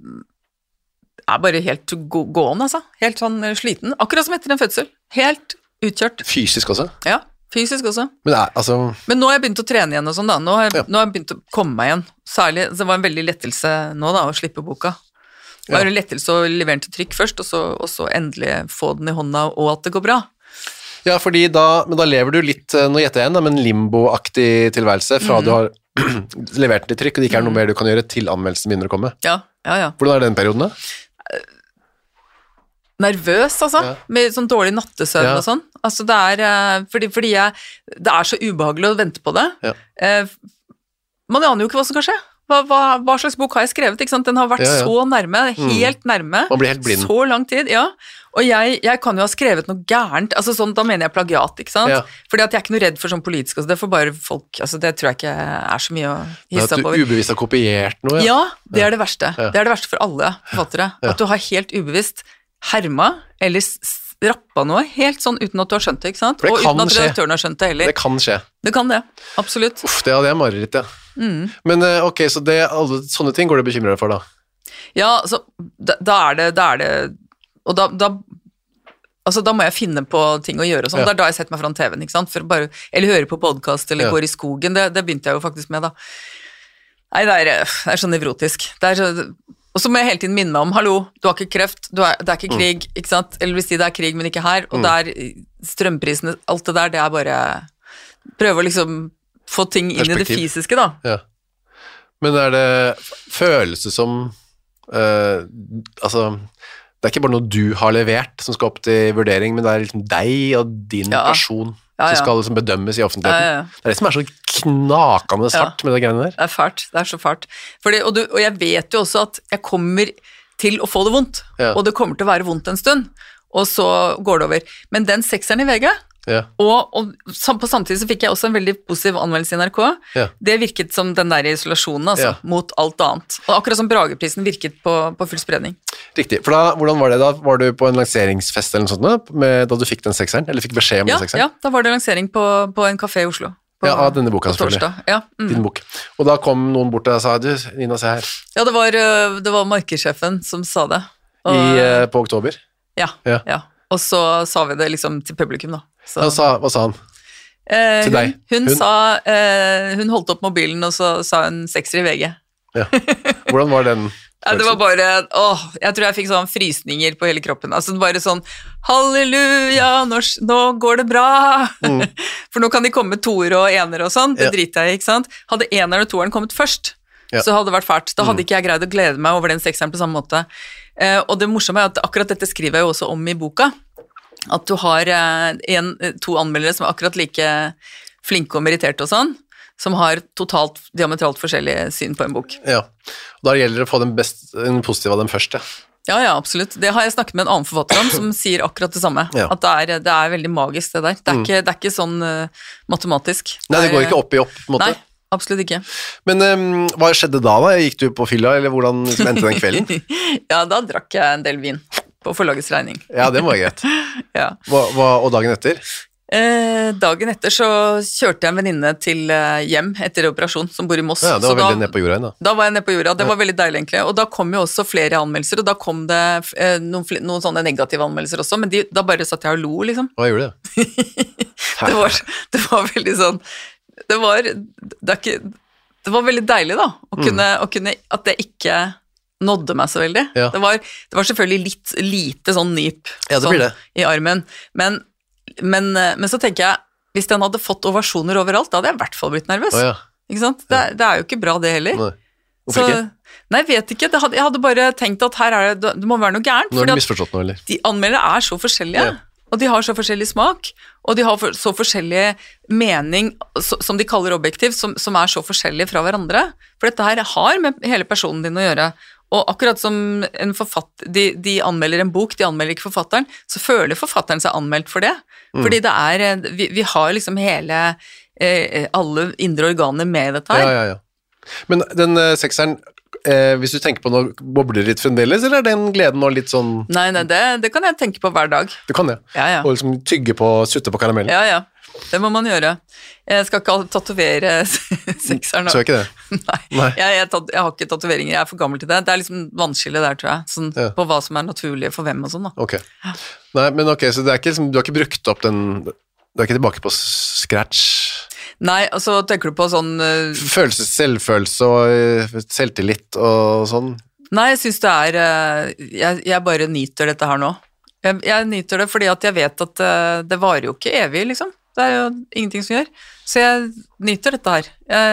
er bare helt gående, altså. Helt sånn sliten. Akkurat som etter en fødsel. Helt utkjørt.
Fysisk også?
Ja, fysisk også.
Men, er, altså...
Men nå har jeg begynt å trene igjen og sånn da. Nå har, jeg, ja. nå har jeg begynt å komme meg igjen. Særlig, det var en veldig lettelse nå da, å slippe boka. Det var ja. en lettelse å levere den til trykk først, og så, og så endelig få den i hånda, og at det går bra.
Ja, fordi da, men da lever du litt, nå gjetter jeg igjen, men limbo-aktig tilværelse, fra mm. du har levert den til trykk, og det ikke er noe mer du kan gjøre til anmeldelsen begynner å komme.
Ja, ja, ja.
Hvordan er den perioden da?
Nervøs, altså, ja. med sånn dårlig nattesøvn ja. og sånn. Altså, det er, fordi, fordi jeg, det er så ubehagelig å vente på det. Ja. Eh, man aner jo ikke hva som kan skje. Hva, hva, hva slags bok har jeg skrevet, ikke sant? Den har vært ja, ja. så nærme, helt mm. nærme.
Man blir helt blind.
Så lang tid, ja. Og jeg, jeg kan jo ha skrevet noe gærent, altså sånn, da mener jeg plagiat, ikke sant? Ja. Fordi at jeg er ikke noe redd for sånn politisk, altså det får bare folk, altså det tror jeg ikke er så mye å hisse opp over.
At du ubevisst har kopiert noe,
ja. Ja, det er det verste. Ja. Det er det verste for alle forfattere. Ja. At du har helt ubevisst herma, eller rappa noe, helt sånn uten at du har skjønt det, ikke sant? Og uten at redaktøren har skjønt det heller.
Det kan skje.
Det kan det, absolutt.
Uff, det hadde jeg mareritt, ja. Mm. Men ok, så det, alle sånne ting går du bekymret deg for da?
Ja, så da, da er det, da er det, og da, da, altså da må jeg finne på ting å gjøre og sånn, ja. Det er da jeg setter meg foran T V-en, ikke sant, for bare, eller høre på podcast, eller ja. går i skogen, det, det begynte jeg jo faktisk med da. Nei, det er, det er så nevrotisk, det er så, og så må jeg hele tiden minne meg om, hallo, du har ikke kreft, du er, det er ikke krig, mm. ikke sant, eller hvis det er krig, men ikke her, og mm. der strømprisene, alt det der, det er bare, prøve å liksom få ting inn Perspektiv. I det fysiske da.
Ja. Men er det følelse som, uh, altså, det er ikke bare noe du har levert som skal opp til vurdering, men det er liksom deg og din ja. Person ja, ja. Som skal liksom bedømmes i offentligheten. Ja, ja, ja. Det er det som er så knakende svart ja. Med det greiene der.
Det er fælt, det er så fælt. Fordi, og, du, og jeg vet jo også at jeg kommer til å få det vondt, ja. Og det kommer til å være vondt en stund, og så går det over. Men den sekseren i V G, ja. Og, og på samtidig så fikk jeg også en veldig positiv anmeldelse i N R K. Ja. Det virket som den der isolasjonen, altså, ja. Mot alt annet. Og akkurat som Brageprisen virket på, på full spredning.
Riktig, for da, hvordan var det da? Var du på en lanseringsfest eller noe sånt med, da du fikk den sekseren? Eller fikk beskjed om
ja,
den sekseren? Ja,
da var det lansering på, på en kafé i Oslo. På,
ja, av denne boka selvfølgelig.
Ja, mm.
Din bok. Og da kom noen bort og sa, du, Nina, se her.
Ja, det var, det var markedssjefen som sa det. Og,
I, på oktober?
Ja, ja, ja. Og så sa vi det liksom til publikum da. Så.
Ja, sa, hva sa han?
Eh, til deg? Hun, hun, hun? Sa, eh, hun holdt opp mobilen, og så sa hun sekser i V G.
Ja. Hvordan var den?
Ja, det var bare, åh, jeg tror jeg fikk sånn frysninger på hele kroppen. Altså bare sånn, halleluja, nå, nå går det bra. Mm. For nå kan de komme med toer og ener og sånn, det ja. driter jeg, ikke sant? Hadde eneren og toeren kommet først, ja. så hadde det vært fælt. Da hadde mm. ikke jeg greid å glede meg over den sekseren på samme måte. Eh, og det morsomme er at akkurat dette skriver jeg jo også om i boka, at du har eh, en, to anmeldere som er akkurat like flinke og meritterte og sånn, som har totalt diametralt forskjellig syn på en bok.
Ja, og da gjelder det å få den, best, den positive av dem først, ja.
Ja, ja, absolutt. Det har jeg snakket med en annen forfatter om, som sier akkurat det samme. Ja. At det er, det er veldig magisk, det der. Det er, mm. ikke, det er ikke sånn uh, matematisk.
Nei, det går ikke opp i opp, på en måte.
Nei, absolutt ikke.
Men um, hva skjedde da, da? Gikk du på fylla, eller hvordan liksom, endte den kvelden?
Ja, da drakk jeg en del vin på forlagets regning.
Ja, det må være greit.
Ja.
Hva, hva, og dagen etter?
Eh, dagen etter så kjørte jeg en venninne til eh, hjem etter operasjon, som bor i Moss.
Ja, det var
så
veldig
da,
ned på jorda igjen da.
Da var jeg ned på jorda, det
ja.
var veldig deilig egentlig. Og da kom jo også flere anmeldelser, og da kom det eh, noen, noen sånne negative anmeldelser også, men de, da bare satt jeg og lo, liksom.
Hva gjorde du?
det, var, det var veldig sånn, det var, det, er ikke, det var veldig deilig da, å kunne, mm. å kunne at det ikke nådde meg så veldig. Ja. Det, var, det var selvfølgelig litt lite sånn nyp
ja, det blir det.
Sånn, i armen, men Men, men så tenker jeg, hvis den hadde fått ovasjoner overalt, da hadde jeg i hvert fall blitt nervøs.
Oh, ja.
Ikke sant? Det, det er jo ikke bra det heller.
Nei. Hvorfor så, ikke?
Nei, jeg vet ikke. Hadde, jeg hadde bare tenkt at her er det, det må være noe gærent.
Nå har du misforstått noe, eller?
De anmeldere er så forskjellige, ja. og de har så forskjellig smak, og de har for, så forskjellig mening, så, som de kaller objektiv, som, som er så forskjellige fra hverandre. For dette her har med hele personen din å gjøre. Og akkurat som en forfatter, de, de anmelder en bok, de anmelder ikke forfatteren, så føler forfatteren seg anmeldt for det. Mm. Fordi det er, vi, vi har liksom hele, eh, alle indre organer med dette her.
Ja, ja, ja. Men den uh, sekseren, eh, hvis du tenker på noe, bobler litt fremdeles, eller er den gleden nå litt sånn...
Nei, nei, det, det kan jeg tenke på hver dag.
Du kan det?
Ja, ja.
Og liksom tygge på, sutte på karamellen?
Ja, ja. Det må man gjøre. Jeg skal ikke tatovere sekseren nå.
Så ikke det?
Nei, Nei. Jeg, jeg, jeg har ikke tatoveringer, jeg er for gammel til det. Det er liksom vannskille der, tror jeg, sånn, ja. på hva som er naturlig for hvem og sånn da.
Ok. Nei, men ok, så det er ikke liksom, du har ikke brukt opp den, du er ikke tilbake på scratch?
Nei, altså tenker du på sånn... Uh,
Følelse, selvfølelse og selvtillit og sånn?
Nei, jeg synes det er, uh, jeg, jeg bare nyter dette her nå. Jeg, jeg nyter det fordi at jeg vet at uh, det varer jo ikke evig, liksom. Det er jo ingenting som gjør. Så jeg nyter dette her.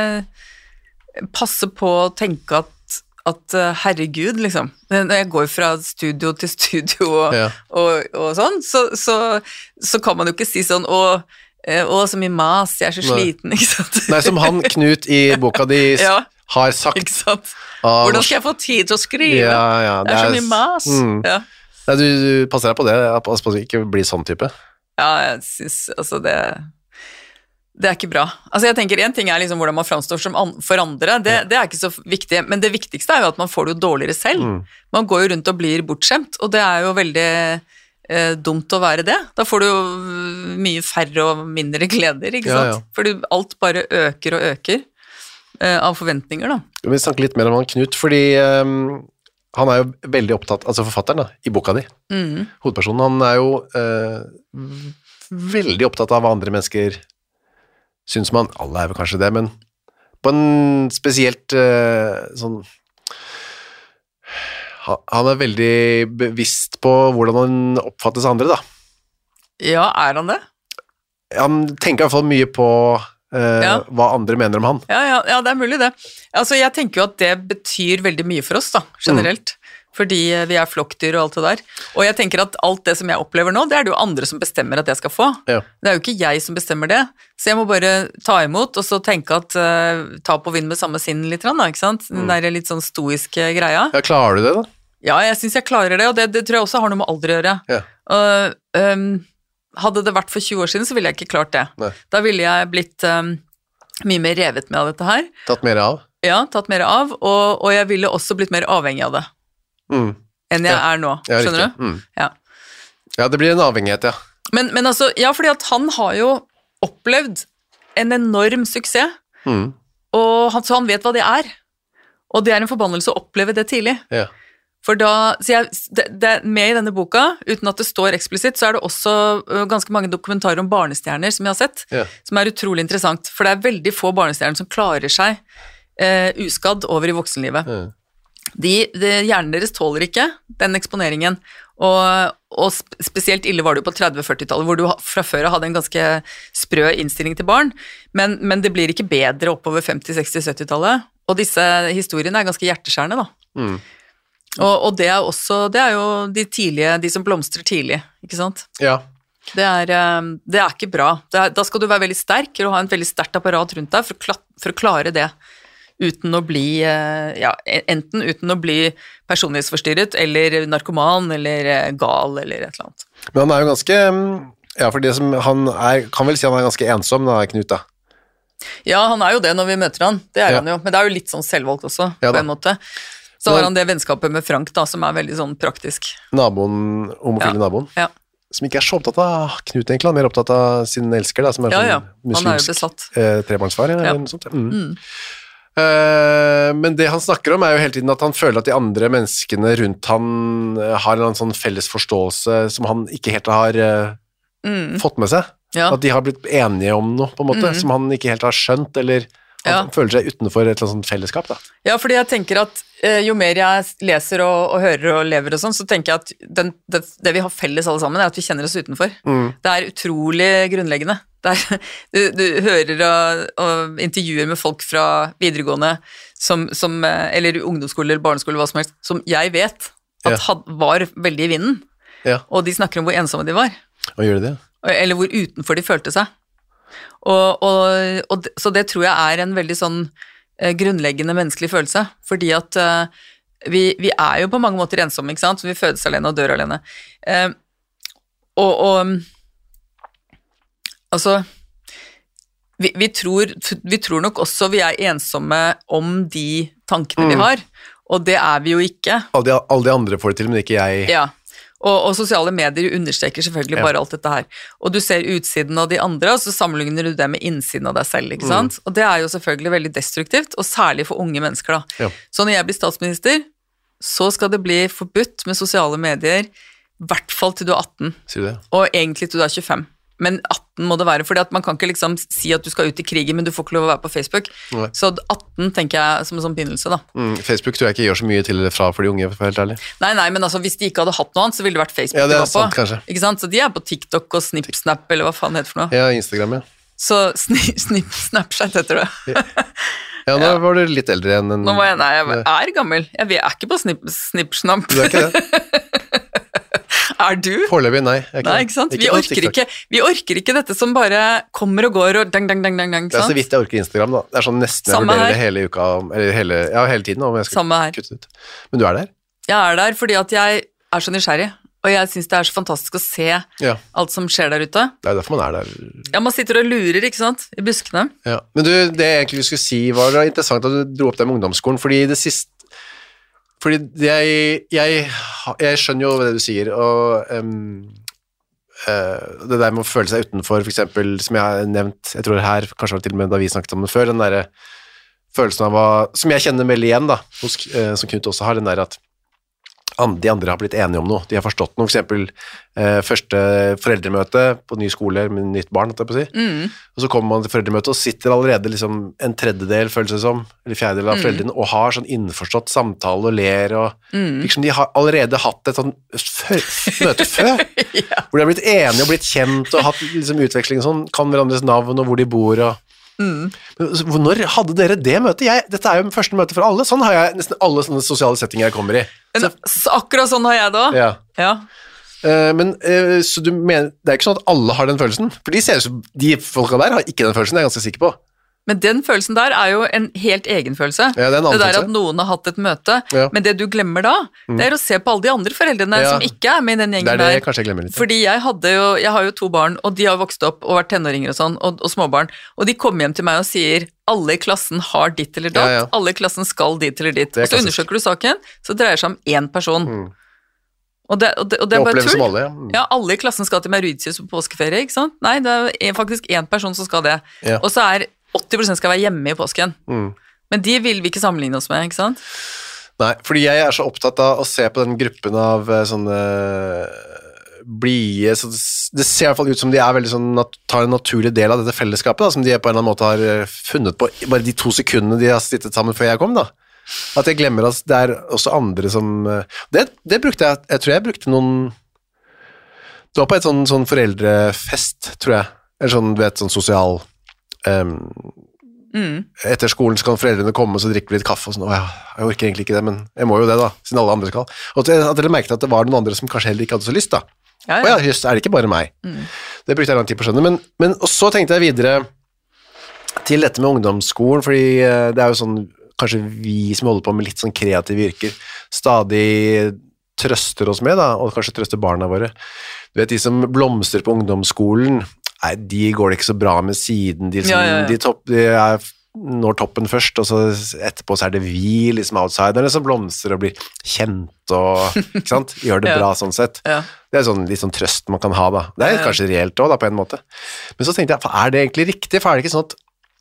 Jeg passer på å tenke at, at herregud, liksom, når jeg går fra studio til studio og, ja. og, og sånn, så, så, så kan man jo ikke si sånn, å, å så mye mas, jeg er så Nei. sliten, ikke sant?
Nei, som han Knut i boka de ja. har sagt.
Ikke sant? Hvordan skal jeg få tid til å skrive?
Ja, ja,
det, er det er så mye mas. Mm. Ja.
Nei, du, du passer deg på det, pass på å ikke bli sånn type.
Ja, jeg synes, altså det, det er ikke bra. Altså jeg tenker, en ting er liksom hvordan man fremstår som an, for andre, det, det er ikke så viktig, men det viktigste er jo at man får det jo dårligere selv. Mm. Man går jo rundt og blir bortskjemt, og det er jo veldig eh, dumt å være det. Da får du jo mye færre og mindre gleder, ikke sant? Ja, ja. Fordi alt bare øker og øker eh, av forventninger da.
Vi vil snakke litt mer om han Knut, fordi... Um han er jo veldig opptatt, altså forfatteren da, i boka di, mm. hovedpersonen, han er jo eh, veldig opptatt av hva andre mennesker synes man, alle er vel kanskje det, men på en spesielt eh, sånn, han er veldig bevisst på hvordan han oppfattes andre da.
Ja, er han det?
Han tenker i hvert fall mye på eh, ja. hva andre mener om han.
Ja, ja, ja, det er mulig det. Altså, jeg tenker jo at det betyr veldig mye for oss da, generelt. Mm. Fordi vi er flokkdyr og alt det der. Og jeg tenker at alt det som jeg opplever nå, det er det jo andre som bestemmer at jeg skal få. Ja. Det er jo ikke jeg som bestemmer det. Så jeg må bare ta imot, og så tenke at uh, ta på vind med samme sinn litt, da, ikke sant? Den mm. der litt sånn stoiske greia.
Ja, klarer du det da?
Ja, jeg synes jeg klarer det, og det, det tror jeg også har noe med alder å gjøre. Ja. Og, um, hadde det vært for tjue år siden, så ville jeg ikke klart det. Nei. Da ville jeg blitt um, mye mer revet med av dette her.
Tatt mer av?
Ja, tatt mer av, og, og jeg ville også blitt mer avhengig av det. Mm. Enn jeg ja. er nå,
ja,
skjønner riktig.
du? Mm. Ja. ja, det blir en avhengighet, ja.
Men, men altså, ja, fordi at han har jo opplevd en enorm suksess, mm. og han, så han vet hva det er. Og det er en forbannelse å oppleve det tidlig. Ja. For da, så jeg, det, det er med i denne boka, uten at det står eksplisitt, så er det også ganske mange dokumentarer om barnestjerner som jeg har sett, ja. som er utrolig interessant, for det er veldig få barnestjerner som klarer seg eh, uskadd over i voksenlivet. Ja. de, de, hjernen deres tåler ikke den eksponeringen, og, og spesielt ille var det jo på tretti-førti-tallet, hvor du fra før hadde en ganske sprø innstilling til barn, men, men det blir ikke bedre oppover femti-seksti-sytti-tallet, og disse historiene er ganske hjerteskjærende da.
Mm.
Og, og det er også, det er jo de tidlige, de som blomstrer tidlig, ikke sant?
Ja.
Det er, det er ikke bra. Det er, da skal du være veldig sterk, og ha en veldig sterkt apparat rundt deg for å, kla, for å klare det, uten å bli, ja, enten uten å bli personlighetsforstyrret, eller narkoman, eller gal, eller et eller annet.
Men han er jo ganske, ja, for det som han er, kan vel si han er ganske ensom, da, Knut da?
Ja, han er jo det når vi møter han, det er
Ja.
han jo, men det er jo litt sånn selvvalgt også,
Ja,
på
da.
en måte. Så har han det vennskapet med Frank da, som er veldig sånn praktisk.
Naboen, homofile
Ja.
naboen,
Ja,
som ikke er så opptatt av Knut egentlig, han er mer opptatt av sin elsker da, som er
ja,
sånn
ja. han er jo
muslimsk
besatt.
eh, trebarnsfar, ja,
Ja.
eller noe sånt. Ja. Mm. Eh, men det han snakker om er jo hele tiden at han føler at de andre menneskene rundt han eh, har en sånn felles forståelse som han ikke helt har eh,
Mm.
fått med seg.
Ja.
At de har blitt enige om noe, på en måte,
Mm.
som han ikke helt har skjønt, eller han
Ja.
føler seg utenfor et eller annet sånt fellesskap, da.
Ja, fordi jeg tenker at eh, jo mer jeg leser og, og hører og lever og sånn, så tenker jeg at den, det, det vi har felles alle sammen, er at vi kjenner oss utenfor.
Mm.
Det er utrolig grunnleggende. Det er, du, du hører og, og intervjuer med folk fra videregående, som, som, eh, eller ungdomsskole eller barneskole, hva som helst, som jeg vet at
Ja.
had, var veldig i vinden,
Ja,
og de snakker om hvor ensomme de var,
og gjør det det?
eller hvor utenfor de følte seg. Og, og, og, det- så det tror jeg er en veldig sånn eh, grunnleggende menneskelig følelse, fordi at eh, vi, vi er jo på mange måter ensomme, ikke sant? Så vi fødes alene og dør alene. Eh, og, og altså, vi, vi, tror, vi tror nok også vi er ensomme om de tankene vi har, og det er vi jo ikke.
Alle de, alle de andre får det til, men ikke jeg.
Ja, og, og sosiale medier understreker selvfølgelig
Ja.
bare alt dette her. Og du ser utsiden av de andre, og så sammenligner du det med innsiden av deg selv, ikke sant? Og det er jo selvfølgelig veldig destruktivt, og særlig for unge mennesker da.
Ja.
Så når jeg blir statsminister, så skal det bli forbudt med sosiale medier, i hvert fall til du er atten,
Sier du det?
og egentlig til du er tjuefem. Men atten må det være, fordi at man kan ikke liksom si at du skal ut i krigen, men du får ikke lov å være på Facebook.
Nei.
Så atten tenker jeg som en sånn begynnelse da.
Mm, Facebook tror jeg ikke gjør så mye til eller fra for de unge, for å være helt ærlig.
Nei, nei, men altså, hvis de ikke hadde hatt noe annet, så ville det vært Facebook
Ja, det
de
er
var på.
sant, kanskje.
Ikke sant? Så de er på TikTok og SnipSnap, eller hva faen det heter for noe.
Ja, Instagram, ja.
Så sni- snip, Snapchat heter det.
Ja, nå var du litt eldre enn en...
Nå var jeg, nei, jeg er gammel. Jeg er ikke på snip, SnipSnap.
Du er ikke det?
Er du?
Foreløpig, nei. Jeg er
Nei, ikke sant? Vi
på
orker
TikTok.
ikke, vi orker ikke dette som bare kommer og går og dang, dang, dang, dang, dang,
Det er så
sant?
vidt jeg orker Instagram, da. Det er sånn nesten jeg
Samme
vurderer
her.
det hele uka, eller hele, ja, hele tiden, om jeg skal
Samme her.
kutte det ut. Men du er der?
Jeg er der fordi at jeg er så nysgjerrig, og jeg synes det er så fantastisk å se
Ja.
alt som skjer der ute.
Det er jo derfor man er der.
Ja, man sitter og lurer, ikke sant? I buskene.
Ja. Men du, det jeg egentlig skulle si var det interessant at du dro opp det med ungdomsskolen, fordi det siste Fordi jeg, jeg, jeg skjønner jo det du sier, og um, uh, det der med å føle seg utenfor, for eksempel, som jeg har nevnt, jeg tror her, kanskje var det til og med da vi snakket om det før, den der følelsen av hva, som jeg kjenner veldig igjen da, hos, uh, som Knut også har, den der at an- de andre har blitt enige om noe, de har forstått noe, for eksempel uh, første foreldremøte på ny skole med nytt barn, holdt jeg på å si.
Mm.
Og så kommer man til foreldremøte og sitter allerede liksom en tredjedel, føles det som, eller fjerdedel av foreldrene, og har sånn innforstått samtale og ler, og liksom de har allerede hatt et sånn før, møte før, hvor de har blitt enige og blitt kjent, og hatt liksom utveksling og sånn, kan hverandres navn og hvor de bor, og Men så Når hadde dere det møtet? Jeg, dette er jo første møte for alle, sånn har jeg nesten alle sånne sosiale settinger jeg kommer i.
Men så akkurat sånn har jeg det også.
Ja.
Ja.
Eh, men eh, så du mener, det er ikke sånn at alle har den følelsen, for de ser ut som, de folka der har ikke den følelsen, det er jeg ganske sikker på.
Men den følelsen der er jo en helt egen følelse.
Ja, det er en annen
det der
følelse.
at noen har hatt et møte,
Ja.
men det du glemmer da, det er å se på alle de andre foreldrene
Ja.
som ikke er med i den
Det
gjengen
er det jeg
der.
kanskje jeg glemmer litt.
Fordi jeg hadde jo, jeg har jo to barn, og de har vokst opp og vært tenåringer og sånn, og, og småbarn, og de kommer hjem til meg og sier, alle i klassen har ditt eller datt,
Ja, ja.
alle i klassen skal dit eller dit.
Det er
Og så
klassisk.
undersøker du saken, så dreier det seg om én person. Og det, og det, og det
Det
er bare
oppleves
tull.
som alle, ja. Mm.
Ja, alle i klassen skal til Mauritius på påskeferie, ikke sant? Nei, det er en- faktisk én person som skal det.
Ja.
Og så er åtti prosent skal være hjemme i påsken.
Mm.
Men de vil vi ikke sammenligne oss med, ikke sant?
Nei, fordi jeg er så opptatt av å se på den gruppen av eh, sånne blide, så det ser i hvert fall ut som de er veldig sånn, nat- tar en naturlig del av dette fellesskapet, da, som de på en eller annen måte har eh, funnet på, bare de to sekundene de har sittet sammen før jeg kom, da. At jeg glemmer at det er også andre som det, det brukte jeg, jeg tror jeg brukte noen det var på et sånn, sånn foreldrefest, tror jeg, eller sånn, du vet, sånn sosial um, mm. etter skolen så kan foreldrene komme og så drikker vi litt kaffe og sånn, å ja, jeg orker egentlig ikke det, men jeg må jo det da, siden alle andre skal og at dere merket at det var noen andre som kanskje heller ikke hadde så lyst da, ja, ja. Og ja, just, er det ikke bare meg mm. det brukte jeg lang tid på å skjønne, men, men og så tenkte jeg videre til dette med ungdomsskolen, fordi det er jo sånn kanskje vi som holder på med litt sånn kreative yrker, stadig trøster oss med da, og kanskje trøster barna våre. Du vet, de som blomstrer på ungdomsskolen, nei, de går det ikke så bra med siden, de, som, ja, ja, ja. de, topp, de er, når toppen først, og så etterpå så er det vi, liksom outsiderne, som blomstrer og blir kjent og, ikke sant, gjør det ja. Bra sånn sett. Ja. Det er sånn, litt sånn trøst man kan ha da. Det er ja, ja. Kanskje reelt også da, på en måte. Men så tenkte jeg, er det egentlig riktig? For er det ikke sånn at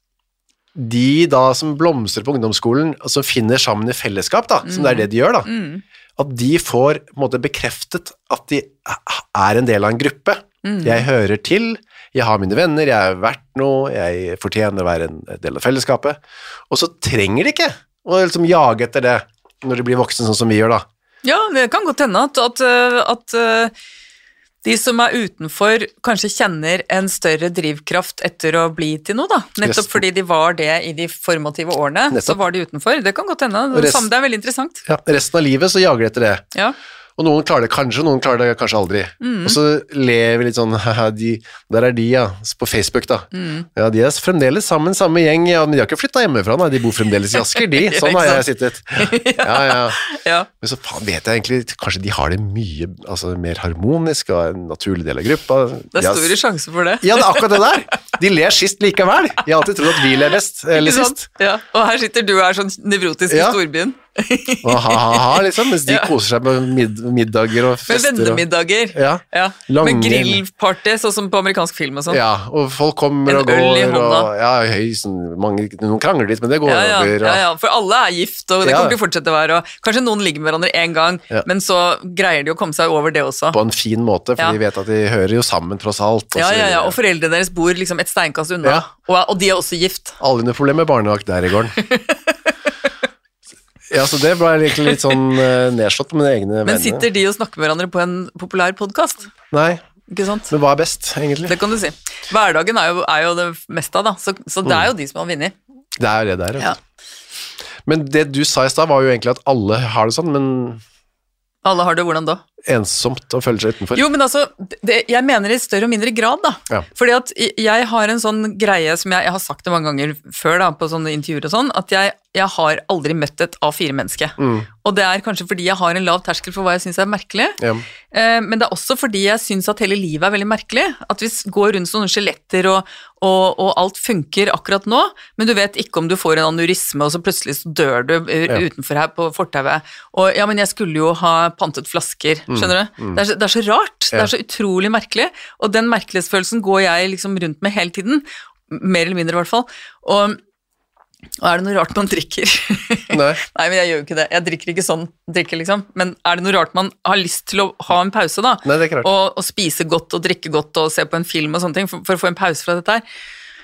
de da som blomstrer på ungdomsskolen, altså finner sammen i fellesskap da, mm. som det er det de gjør da, mm. at de får på en måte bekreftet at de er en del av en gruppe. Mm. Jeg hører til, jeg har mine venner, jeg er verdt noe, jeg fortjener å være en del av fellesskapet, og så trenger de ikke å liksom jage etter det når de blir voksne sånn som vi gjør da.
Ja, det kan godt hende at, at, at de som er utenfor kanskje kjenner en større drivkraft etter å bli til noe da, nettopp resten. Fordi de var det i de formative årene, nettopp. Så var de utenfor, det kan godt hende, det, resten, det er veldig interessant.
Ja, resten av livet så jager de etter det.
Ja.
Og noen klarer det kanskje, noen klarer det kanskje aldri. Mm. Og så lever vi litt sånn, de, der er de ja, på Facebook da. Mm. Ja, de er fremdeles sammen, samme gjeng, ja, men de har ikke flyttet hjemmefra, nei, de bor fremdeles i Asker, de. Sånn har jeg sittet. Ja, ja. ja. Men så faen, vet jeg egentlig, kanskje de har det mye altså, mer harmonisk, og en naturlig del av gruppa.
Det er store sjanser for det.
Ja, det er akkurat det der. De ler sist likevel. Jeg har alltid trodd at vi ler best, eller sist.
Ja, og her sitter du og er sånn nevrotisk ja. I storbyen.
Og ha-ha-ha, liksom, mens de ja. Koser seg med mid middager og fester.
Med vennemiddager.
Og, ja.
Ja. Med grillparty, sånn som på amerikansk film og sånn.
Ja, og folk kommer
en
og går.
En øl i hånda.
Og, ja, høy, sånn, mange, noen krangler litt, men det går
ja, ja.
over. Og,
ja, ja, for alle er gift, og det ja. Kommer til å fortsette å være. Og kanskje noen ligger med hverandre en gang, ja. Men så greier de å komme seg over det også.
På en fin måte, for ja. De vet at de hører jo sammen tross alt. Og
ja,
så,
ja, ja, og foreldrene deres bor liksom et steinkast unna, ja. og, og de er også gift.
Alle under problem med barnevakt der i gården. Ja, så det ble egentlig litt sånn uh, nedslått på mine egne venner.
Men sitter de og snakker med hverandre på en populær podcast?
Nei,
ikke sant?
Men hva er best, egentlig?
Det kan du si. Hverdagen er jo, er jo det meste av da, så, så det er jo de som har vunnet.
Det er jo det der,
ja.
Men det du sa i sted var jo egentlig at alle har det sånn, men...
Alle har det hvordan da?
Ensomt og føler seg utenfor.
Jo, men altså, det, jeg mener i større og mindre grad da. Ja. Fordi at jeg har en sånn greie som jeg, jeg har sagt det mange ganger før da, på sånne intervjuer og sånn, at jeg, jeg har aldri møtt et A fire menneske. Mm. Og det er kanskje fordi jeg har en lav terskel for hva jeg synes er merkelig, ja. eh, men det er også fordi jeg synes at hele livet er veldig merkelig, at vi går rundt sånne skjeletter og, og, og alt funker akkurat nå, men du vet ikke om du får en aneurysme, og så plutselig så dør du ja. Utenfor her på fortauet, og ja, men jeg skulle jo ha pantet flasker, skjønner du? Mm. Det, er så, det er så rart, ja. Det er så utrolig merkelig, og den merkelighetsfølelsen går jeg liksom rundt med hele tiden, mer eller mindre i hvert fall, og og er det noe rart man drikker? Nei. Nei, men jeg gjør jo ikke det. Jeg drikker ikke sånn drikker, liksom. Men er det noe rart man har lyst til å ha en pause, da?
Nei, det er ikke rart.
Og, og spise godt og drikke godt og se på en film og sånne ting, for, for å få en pause fra dette her.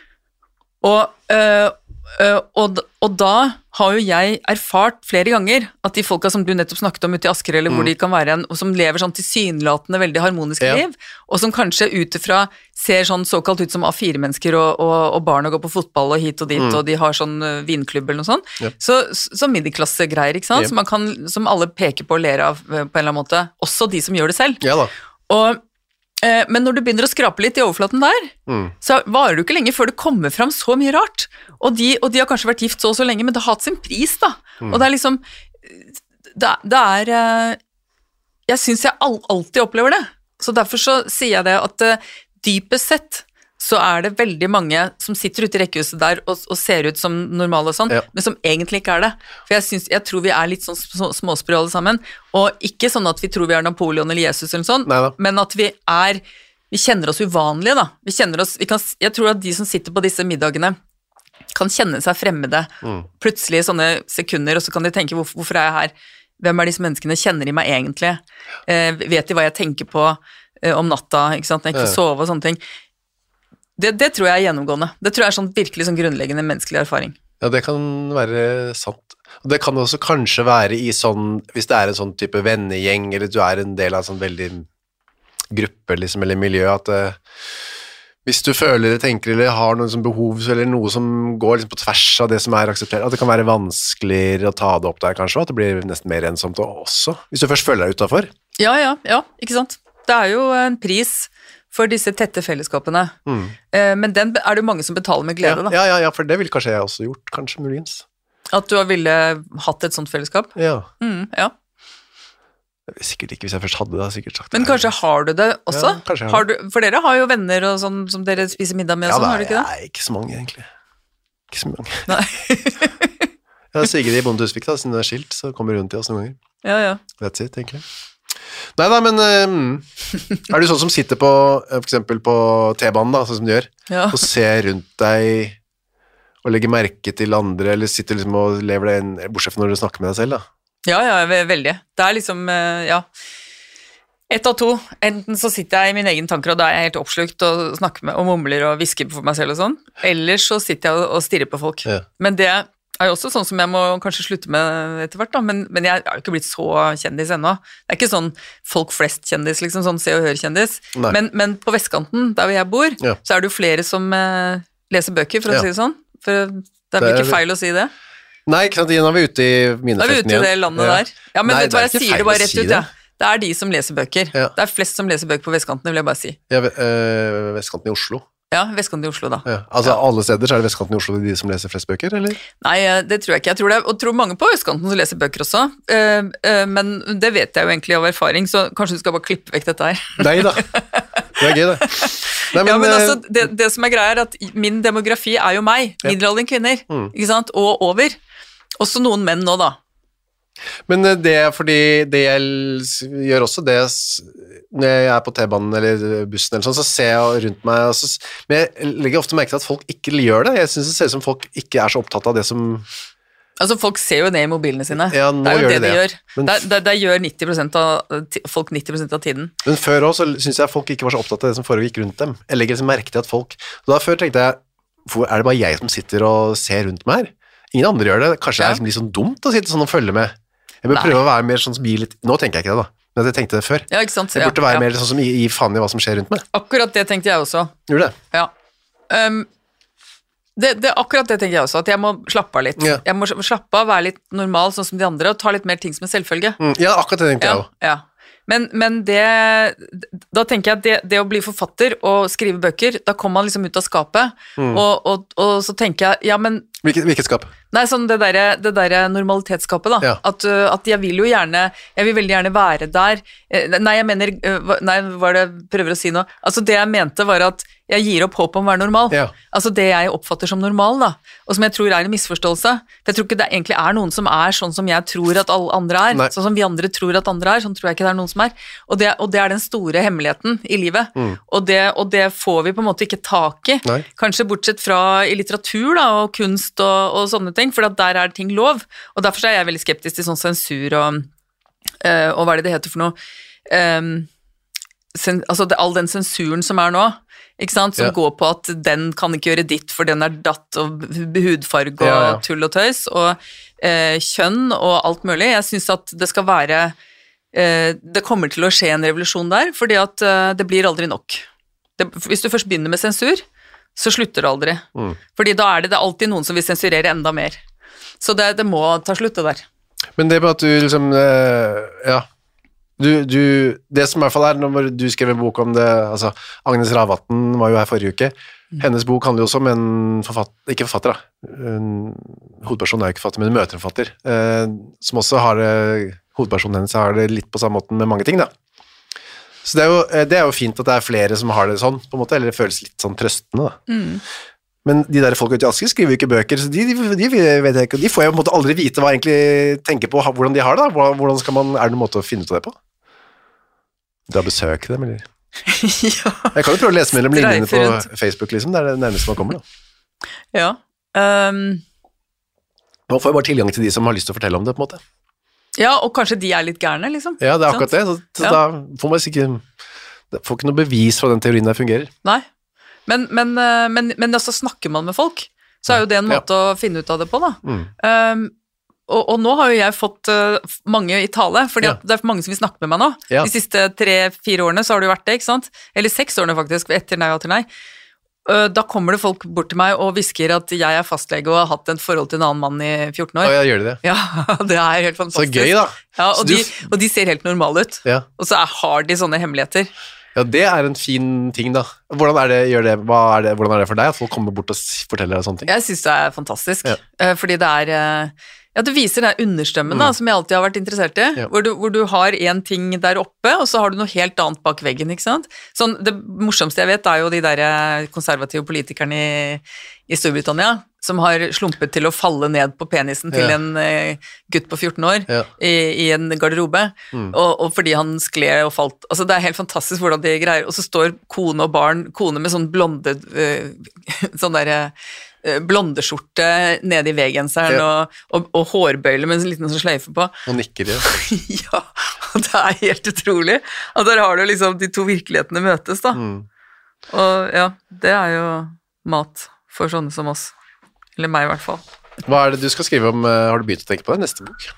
Og, øh, øh, og, og da har jo jeg erfart flere ganger at de folka som du nettopp snakket om ute i Asker, eller mm. hvor de kan være en, og som lever sånn tilsynelatende veldig harmoniske ja. Liv, og som kanskje utifra ser sånn såkalt ut som A fire mennesker, og, og, og barna går på fotball og hit og dit, mm. og de har sånn vinklubb eller noe sånt, ja. Så, så middelklassegreier, ikke sant, ja. Som, man kan, som alle peker på og ler av på en eller annen måte, også de som gjør det selv.
Ja da.
Og men når du begynner å skrape litt i overflaten der, mm. så varer du ikke lenge før det kommer fram så mye rart. Og de, og de har kanskje vært gift så og så lenge, men det har hatt sin pris, da. Mm. Og det er liksom, det, det er, jeg synes jeg alltid opplever det. Så derfor så sier jeg det at dypest sett, så er det veldig mange som sitter ute i rekkehuset der og, og ser ut som normale og sånn, ja. Men som egentlig ikke er det. For jeg, synes, jeg tror vi er litt sånn småsprø alle sammen, og ikke sånn at vi tror vi er Napoleon eller Jesus eller sånn, Neida. Men at vi er, vi kjenner oss uvanlige da. Vi kjenner oss, vi kan, jeg tror at de som sitter på disse middagene kan kjenne seg fremmede, mm. plutselig i sånne sekunder, og så kan de tenke, hvorfor, hvorfor er jeg her? Hvem er disse menneskene? Kjenner de meg egentlig? Eh, vet de hva jeg tenker på eh, om natta, ikke sant? Når jeg ikke får sove og sånne ting. Det, det tror jeg er gjennomgående. Det tror jeg er sånn virkelig sånn grunnleggende menneskelig erfaring.
Ja, det kan være sant. Og det kan også kanskje være i sånn, hvis det er en sånn type vennegjeng, eller du er en del av en sånn veldig gruppe, liksom, eller miljø, at uh, hvis du føler, tenker, eller har noen sånn behov, eller noe som går liksom på tvers av det som er akseptert, at det kan være vanskeligere å ta det opp der, kanskje, at det blir nesten mer ensomt også, hvis du først føler deg utenfor.
Ja, ja, ja, ikke sant? Det er jo en pris for disse tette fellesskapene. Mm. Eh, men den er det jo mange som betaler med glede,
ja,
da.
Ja, ja, ja, for det ville kanskje jeg også gjort, kanskje muligens.
At du ville hatt et sånt fellesskap?
Ja.
Mm, ja.
Sikkert ikke, hvis jeg først hadde det, sikkert sagt.
Men kanskje har du det også?
Ja, kanskje jeg
har. Har du, for dere har jo venner og sånn, som dere spiser middag med, og
ja,
sånn, har du ikke det?
Ja, ikke så mange, egentlig. Ikke så mange.
Nei.
Ja, Sigrid i Bonde Husvik, da, siden det er skilt, så kommer rundt i oss noen ganger.
Ja, ja.
That's it, egentlig. Neida, men um, er du sånn som sitter på, for eksempel på T-banen, da, sånn som du gjør,
Ja.
og ser rundt deg og legger merke til andre, eller sitter liksom og lever deg inn, bortsett fra når du snakker med deg selv, da?
Ja, ja, ve- veldig. Det er liksom, eh, ja, ett av to. Enten så sitter jeg i mine egne tanker, og da er jeg helt oppslukt og snakker med, og mumler og hvisker for meg selv og sånn. Eller så sitter jeg og, og stirrer på folk.
Ja.
Men det er jo også sånn som jeg må kanskje slutte med etter hvert, da. Men, men jeg har jo ikke blitt så kjendis ennå. Det er ikke sånn folk flest-kjendis, liksom, sånn se og hør-kjendis.
Nei.
Men, men på vestkanten, der hvor jeg bor,
Ja.
så er det jo flere som eh, leser bøker, for å
Ja.
si det sånn. For det
Det
blir
er
ikke
det.
feil å si det.
Nei, ikke sant, igjen er vi ute i
Da er vi
minnefelten
ute i
igjen.
det landet der. Ja, men
Nei,
vet du hva,
det er
jeg
ikke
sier
feil
det bare
å
rett
si
ut,
det.
ja. Det er de som leser bøker.
Ja.
Det er flest som leser bøker på vestkanten, vil jeg bare si.
Ja, øh, vestkanten i Oslo.
Ja, vestkanten i Oslo, da.
Ja. Altså, alle steder så er det vestkanten i Oslo de som leser flest bøker, eller?
Nei, eh, det tror jeg ikke. Jeg tror det er, og tror mange på østkanten som leser bøker også, eh, eh, men det vet jeg jo egentlig av erfaring, så kanskje du skal bare klippe vekk dette her.
Nei da. Det er gøy, det. Nei,
ja, men
øh,
altså, det, det som er greia er at min demografi er jo meg,
Ja.
middelalderen kvinner,
Mm.
ikke sant, og over. Også noen menn nå, da.
Men øh, det er fordi det jeg l- gjør også det s- når jeg er på T-banen eller bussen eller sånn, så ser jeg rundt meg, og så, s- men jeg legger ofte merke til at folk ikke gjør det. Jeg synes det ser ut som folk ikke er så opptatt av det som,
Altså, folk ser jo ned i mobilene sine.
Ja, nå
det er jo
gjør
det
de
de
det.
gjør.
Men-
Det, det, det gjør nitti prosent av, ti- folk nitti prosent av tiden.
men før også så synes jeg folk ikke var så opptatt av det som foregikk rundt dem. Jeg legger liksom merke til at folk, og da før tenkte jeg, hvor er det bare jeg som sitter og ser rundt meg her? Ingen andre gjør det. Kanskje det
Ja.
er liksom litt sånn dumt å sitte sånn og følge med. Jeg bør
Nei.
prøve å være mer sånn som gir litt, nå tenker jeg ikke det da, men jeg tenkte det før.
Ja, ikke sant?
Jeg
Ja,
burde være
ja.
mer sånn som gir, gir faen i hva som skjer rundt meg.
Akkurat det tenkte jeg også.
Gjør det?
Ja. Um, det, det, akkurat det tenker jeg også, at jeg må slappe av litt.
Ja.
Jeg må slappe av, være litt normal, sånn som de andre, og ta litt mer ting som en selvfølge.
Mm, ja, akkurat det tenkte jeg
Ja,
også.
ja. Men, men det, da tenker jeg at det, det å bli forfatter og skrive bøker, da kommer man liksom ut av skapet,
Mm.
og, og, og så tenker jeg, ja, men
Hvilket, hvilket skap?
Nei, sånn det derre det der normalitetsskapet, da.
Ja.
At, uh, at jeg vil jo gjerne Jeg vil veldig gjerne være der. Eh, Nei, jeg mener uh, hva- Nei, hva er det jeg prøver å si nå? Altså, det jeg mente, var at jeg gir opp håp om å være normal.
Ja.
Altså det jeg oppfatter som normal, da. Og som jeg tror er en misforståelse. For jeg tror ikke det egentlig er noen som er sånn som jeg tror at alle andre er.
Nei.
Sånn som vi andre tror at andre er, sånn tror jeg ikke det er noen som er. Og det, og det er den store hemmeligheten i livet.
Mm.
Og, det, og det får vi på en måte ikke tak i.
Nei.
Kanskje bortsett fra i litteratur da, og kunst og, og sånne ting, for at der er ting lov. Og derfor er jeg veldig skeptisk til sånn sensur og, øh, og hva er det det heter for noe? Um, sen, altså det, all den sensuren som er nå, ikke sant, som
Ja.
går på at den kan ikke gjøre ditt, for den er datt, og hudfarge og
Ja, ja.
tull og tøys, og eh, kjønn og alt mulig. Jeg synes at det skal være eh, det kommer til å skje en revolusjon der, fordi at eh, det blir aldri nok. Det, hvis du først begynner med sensur, så slutter det aldri.
Mm.
Fordi da er det, det er alltid noen som vil sensurere enda mer. Så det, det må ta slutt det der.
Men det med at du liksom, eh, ja, du, du, det som i hvert fall er, når du skrev en bok om det, altså, Agnes Ravatn var jo her forrige uke, hennes bok handler jo også om en forfatter, ikke forfatter da, en hovedperson er jo ikke forfatter, men en møterforfatter, eh, som også har det, hovedpersonen hennes har det litt på samme måten med mange ting da. Så det er, jo, det er jo fint at det er flere som har det sånn, på en måte, eller det føles litt sånn trøstende da.
Mm.
Men de der folk ute i Asker skriver jo ikke bøker, så de, de, de, vet jeg ikke, de får jeg på en måte aldri vite hva jeg egentlig tenker på, hvordan de har det da. Hvordan skal man, er det noen måte å finne ut av det på? Dra besøk dem, eller?
ja.
Jeg kan jo prøve å lese mellom linjene på
Streifer rundt.
Facebook, liksom, det er det nærmeste man kommer da.
Ja. Um,
Man får jo bare tilgang til de som har lyst til å fortelle om det, på en måte.
ja, og kanskje de er litt gærne, liksom.
Ja, det er
Sant?
akkurat det, så, så
Ja.
da får man ikke, får ikke noe bevis for at den teorien der fungerer.
Nei. Men, men, eh, men, men altså snakker man med folk, så er jo det en måte ja. å finne ut av det på, da. Mm. Um, og, og nå har jo jeg fått uh, mange i tale, fordi ja. det er mange som vil snakke med meg nå. Ja. De siste tre-fire årene så har det jo vært det, ikke sant? Eller seks årene faktisk, etter nei og til nei. Uh, da kommer det folk bort til meg og visker at jeg er fastlege og har hatt et forhold til en annen mann i fjorten år.
Å, ja, gjør de det?
Ja, det er helt fantastisk.
Så gøy da.
Ja, og, de, og de ser helt normale ut.
Ja. Og
så er, har de sånne hemmeligheter.
Ja, det er en fin ting da. Hvordan er det, gjør det, hva er det, hvordan er det for deg at folk kommer bort og forteller deg sånne ting?
Jeg synes det er fantastisk, ja. uh, fordi det er... Uh, Ja, det viser den understemmen da, mm. som jeg alltid har vært interessert i, ja. hvor, du, hvor du har en ting der oppe, og så har du noe helt annet bak veggen, ikke sant? Sånn, det morsomste jeg vet er jo de der konservative politikerne i, i Storbritannia, som har slumpet til å falle ned på penisen til ja. en uh, gutt på fjorten år ja. i, i en garderobe, mm. og, og fordi han skled og falt. Altså, det er helt fantastisk hvordan de greier, og så står kone og barn, kone med sånn blonde, uh, sånn der... Uh, blondeskjorte ned i veggenseren ja. og, og, og hårbøyle med en liten sånn sløyfe på.
Og nikker, ja.
Ja, og det er helt utrolig. Og der har du liksom de to virkelighetene møtes, da. Mm. Og ja, det er jo mat for sånne som oss. Eller meg i hvert fall.
Hva er det du skal skrive om? Har du begynt å tenke på det? Neste bok?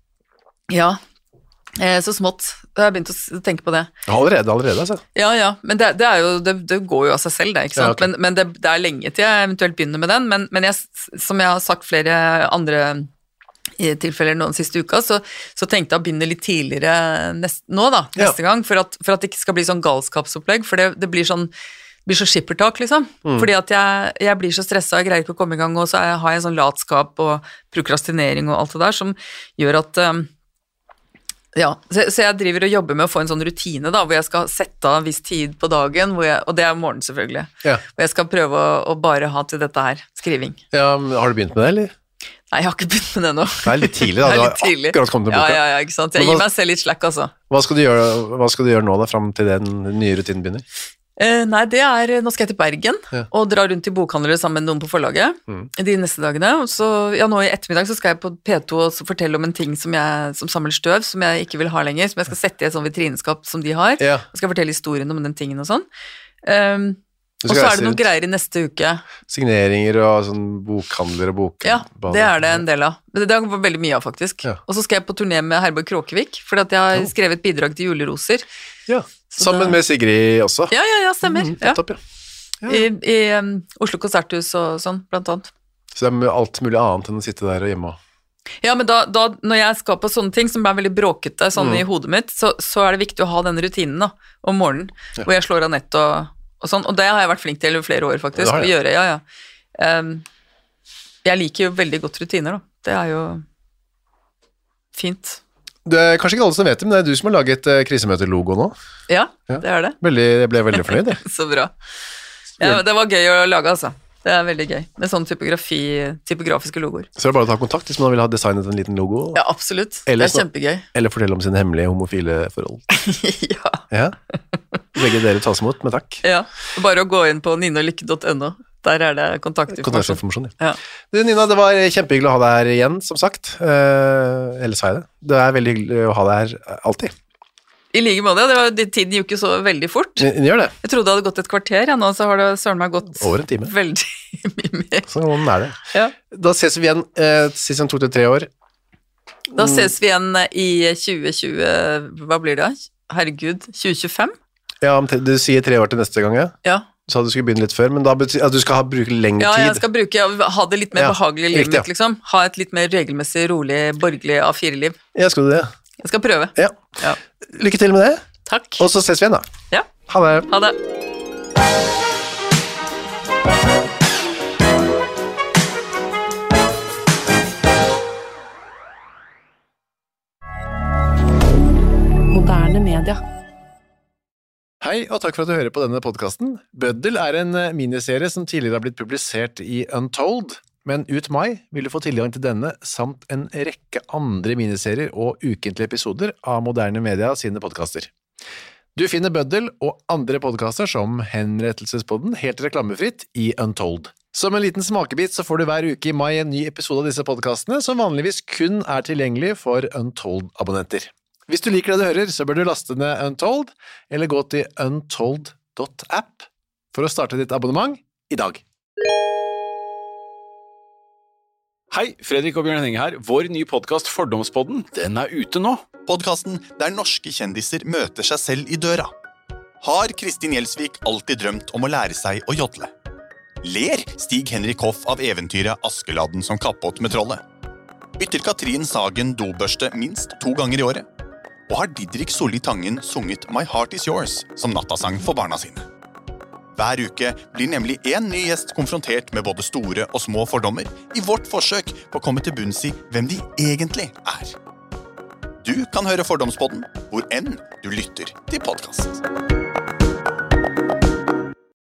Ja, Eh, så smått. Jeg har begynt å tenke på det.
Allerede, allerede, altså.
Ja, ja, men det, det, er jo, det, det går jo av seg selv, det, ikke sant? Ja, okay. Men, men det, det er lenge til jeg eventuelt begynner med den, men, men jeg, som jeg har sagt flere andre i tilfeller nå den siste uka, så, så tenkte jeg å begynne litt tidligere nest, nå da, neste ja. gang, for at, for at det ikke skal bli sånn galskapsopplegg, for det, det blir sånn det blir så skippertak, liksom. Mm. Fordi at jeg, jeg blir så stresset, jeg greier ikke å komme i gang, og så jeg, har jeg en sånn latskap og prokrastinering og alt det der, som gjør at um, ja, så, så jeg driver og jobber med å få en sånn rutine da, hvor jeg skal sette av en viss tid på dagen, hvor jeg, og det er morgen selvfølgelig, ja. Hvor jeg skal prøve å, å bare ha til dette her, skriving.
Ja, har du begynt med det, eller?
Nei, jeg har ikke begynt med det nå.
Det er litt tidlig da, du har tidlig. Akkurat kommet til boka.
Ja, ja, ja, ikke sant, jeg hva, gir meg selv litt slack altså.
Hva skal du gjøre, hva skal du gjøre nå da, frem til den nye rutinen begynner?
Eh, nei, det er, nå skal jeg til Bergen, ja. Og dra rundt i bokhandlere sammen med noen på forlaget, mm. de neste dagene, og så, ja, nå i ettermiddag så skal jeg på P to og fortelle om en ting som jeg, som samler støv, som jeg ikke vil ha lenger, som jeg skal sette i et sånn vitrineskap som de har, ja. Og skal fortelle historien om den tingen og sånn. Um, og så er det noen greier i neste uke.
Signeringer og sånn bokhandler og bok.
Ja, det er det en del av. Det er veldig mye av faktisk. Ja. Og så skal jeg på turné med Herborg Kråkevik, fordi at jeg har ja. skrevet bidrag til Juleroser. Ja. Så sammen da... med Sigrid også? Ja, ja, ja, stemmer. Mm,
ja. Opp, ja. Ja.
I, i um, Oslo Konserthus og sånn, blant annet.
Så det er alt mulig annet enn å sitte der og hjemme og...
Ja, men da, da, når jeg skal på sånne ting som er veldig bråkete sånn mm. i hodet mitt, så, så er det viktig å ha den rutinen da, om morgenen, ja. Hvor jeg slår av nett og, og sånn, og det har jeg vært flink til i flere år faktisk, å gjøre, ja, ja. Um, jeg liker jo veldig godt rutiner da, det er jo fint.
Det er kanskje ikke alle som vet det, men det er du som har laget uh, krisemøte-logo nå.
Ja, ja, det er det.
Veldig, jeg ble veldig fornøyd, det.
Så bra. Ja, det var gøy å lage, altså. Det er veldig gøy, med sånn typografi, typografiske logoer. Så
er det bare å ta kontakt hvis man vil ha designet en liten logo?
Ja, absolutt.
Eller,
det er kjempegøy.
Eller fortelle om sine hemmelige homofile forhold.
Ja.
Ja. Begge dere tas imot, med takk.
Ja, bare å gå inn på ninolykke punktum no. Der er det kontaktinformasjon.
Kontaktinformasjon, ja. Ja. Du, Nina, det var kjempehyggelig å ha deg her igjen, som sagt. Uh, eller sa jeg det? Det er veldig hyggelig å ha deg her alltid.
I like måte, det var, tiden gikk jo så veldig fort.
Den gjør det.
Jeg trodde det hadde gått et kvarter, ja, nå så har det søren meg gått
over en time.
Veldig mye mer.
Sånn er det.
Ja.
Da ses vi igjen uh, sist om to til tre år.
Da ses vi igjen i tjue tjue, hva blir det? Herregud, tjue tjuefem? Ja,
du sier tre år til neste gang, ja?
Ja.
Du sa du skulle begynne litt før, men da betyr at du skal ha, bruke lengre tid.
Ja, jeg skal bruke, ha det litt mer ja, behagelig liv, ja. Liksom. Ha et litt mer regelmessig, rolig, borgerlig A fire liv.
Ja, skal du det?
Jeg skal prøve.
Ja. Ja. Lykke til med det.
Takk.
Og så ses vi igjen da.
Ja.
Ha det.
Ha det.
Moderne media.
Hei, og takk for at du hører på denne podcasten. Bøddel er en miniserie som tidligere har blitt publisert i Untold, men ut mai vil du få tilgang til denne, samt en rekke andre miniserier og ukentlige episoder av Moderne Media sine podcaster. Du finner Bøddel og andre podcaster som Henrettelsespodden helt reklamefritt i Untold. Som en liten smakebit så får du hver uke i mai en ny episode av disse podcastene, som vanligvis kun er tilgjengelig for Untold-abonnenter. Hvis du liker det du hører, så bør du laste ned Untold, eller gå til untold punktum app for å starte ditt abonnement i dag.
Hei, Fredrik og Bjørn Henning her. Vår nye podcast Fordomspodden, den er ute nå.
Podcasten der norske kjendiser møter seg selv i døra. Har Kristin Gjelsvik alltid drømt om å lære seg å jodle? Ler Stig Henrik Hoff av eventyret Askeladden som kappåt med trollet? Bytter Katrin Sagen dobørste minst to ganger i året? Og har Didrik Solli Tangen sunget My Heart Is Yours som nattasang for barna sine? Hver uke blir nemlig en ny gjest konfrontert med både store og små fordommer i vårt forsøk på å komme til bunns i hvem de egentlig er. Du kan høre Fordomspodden hvor enn du lytter til podcast.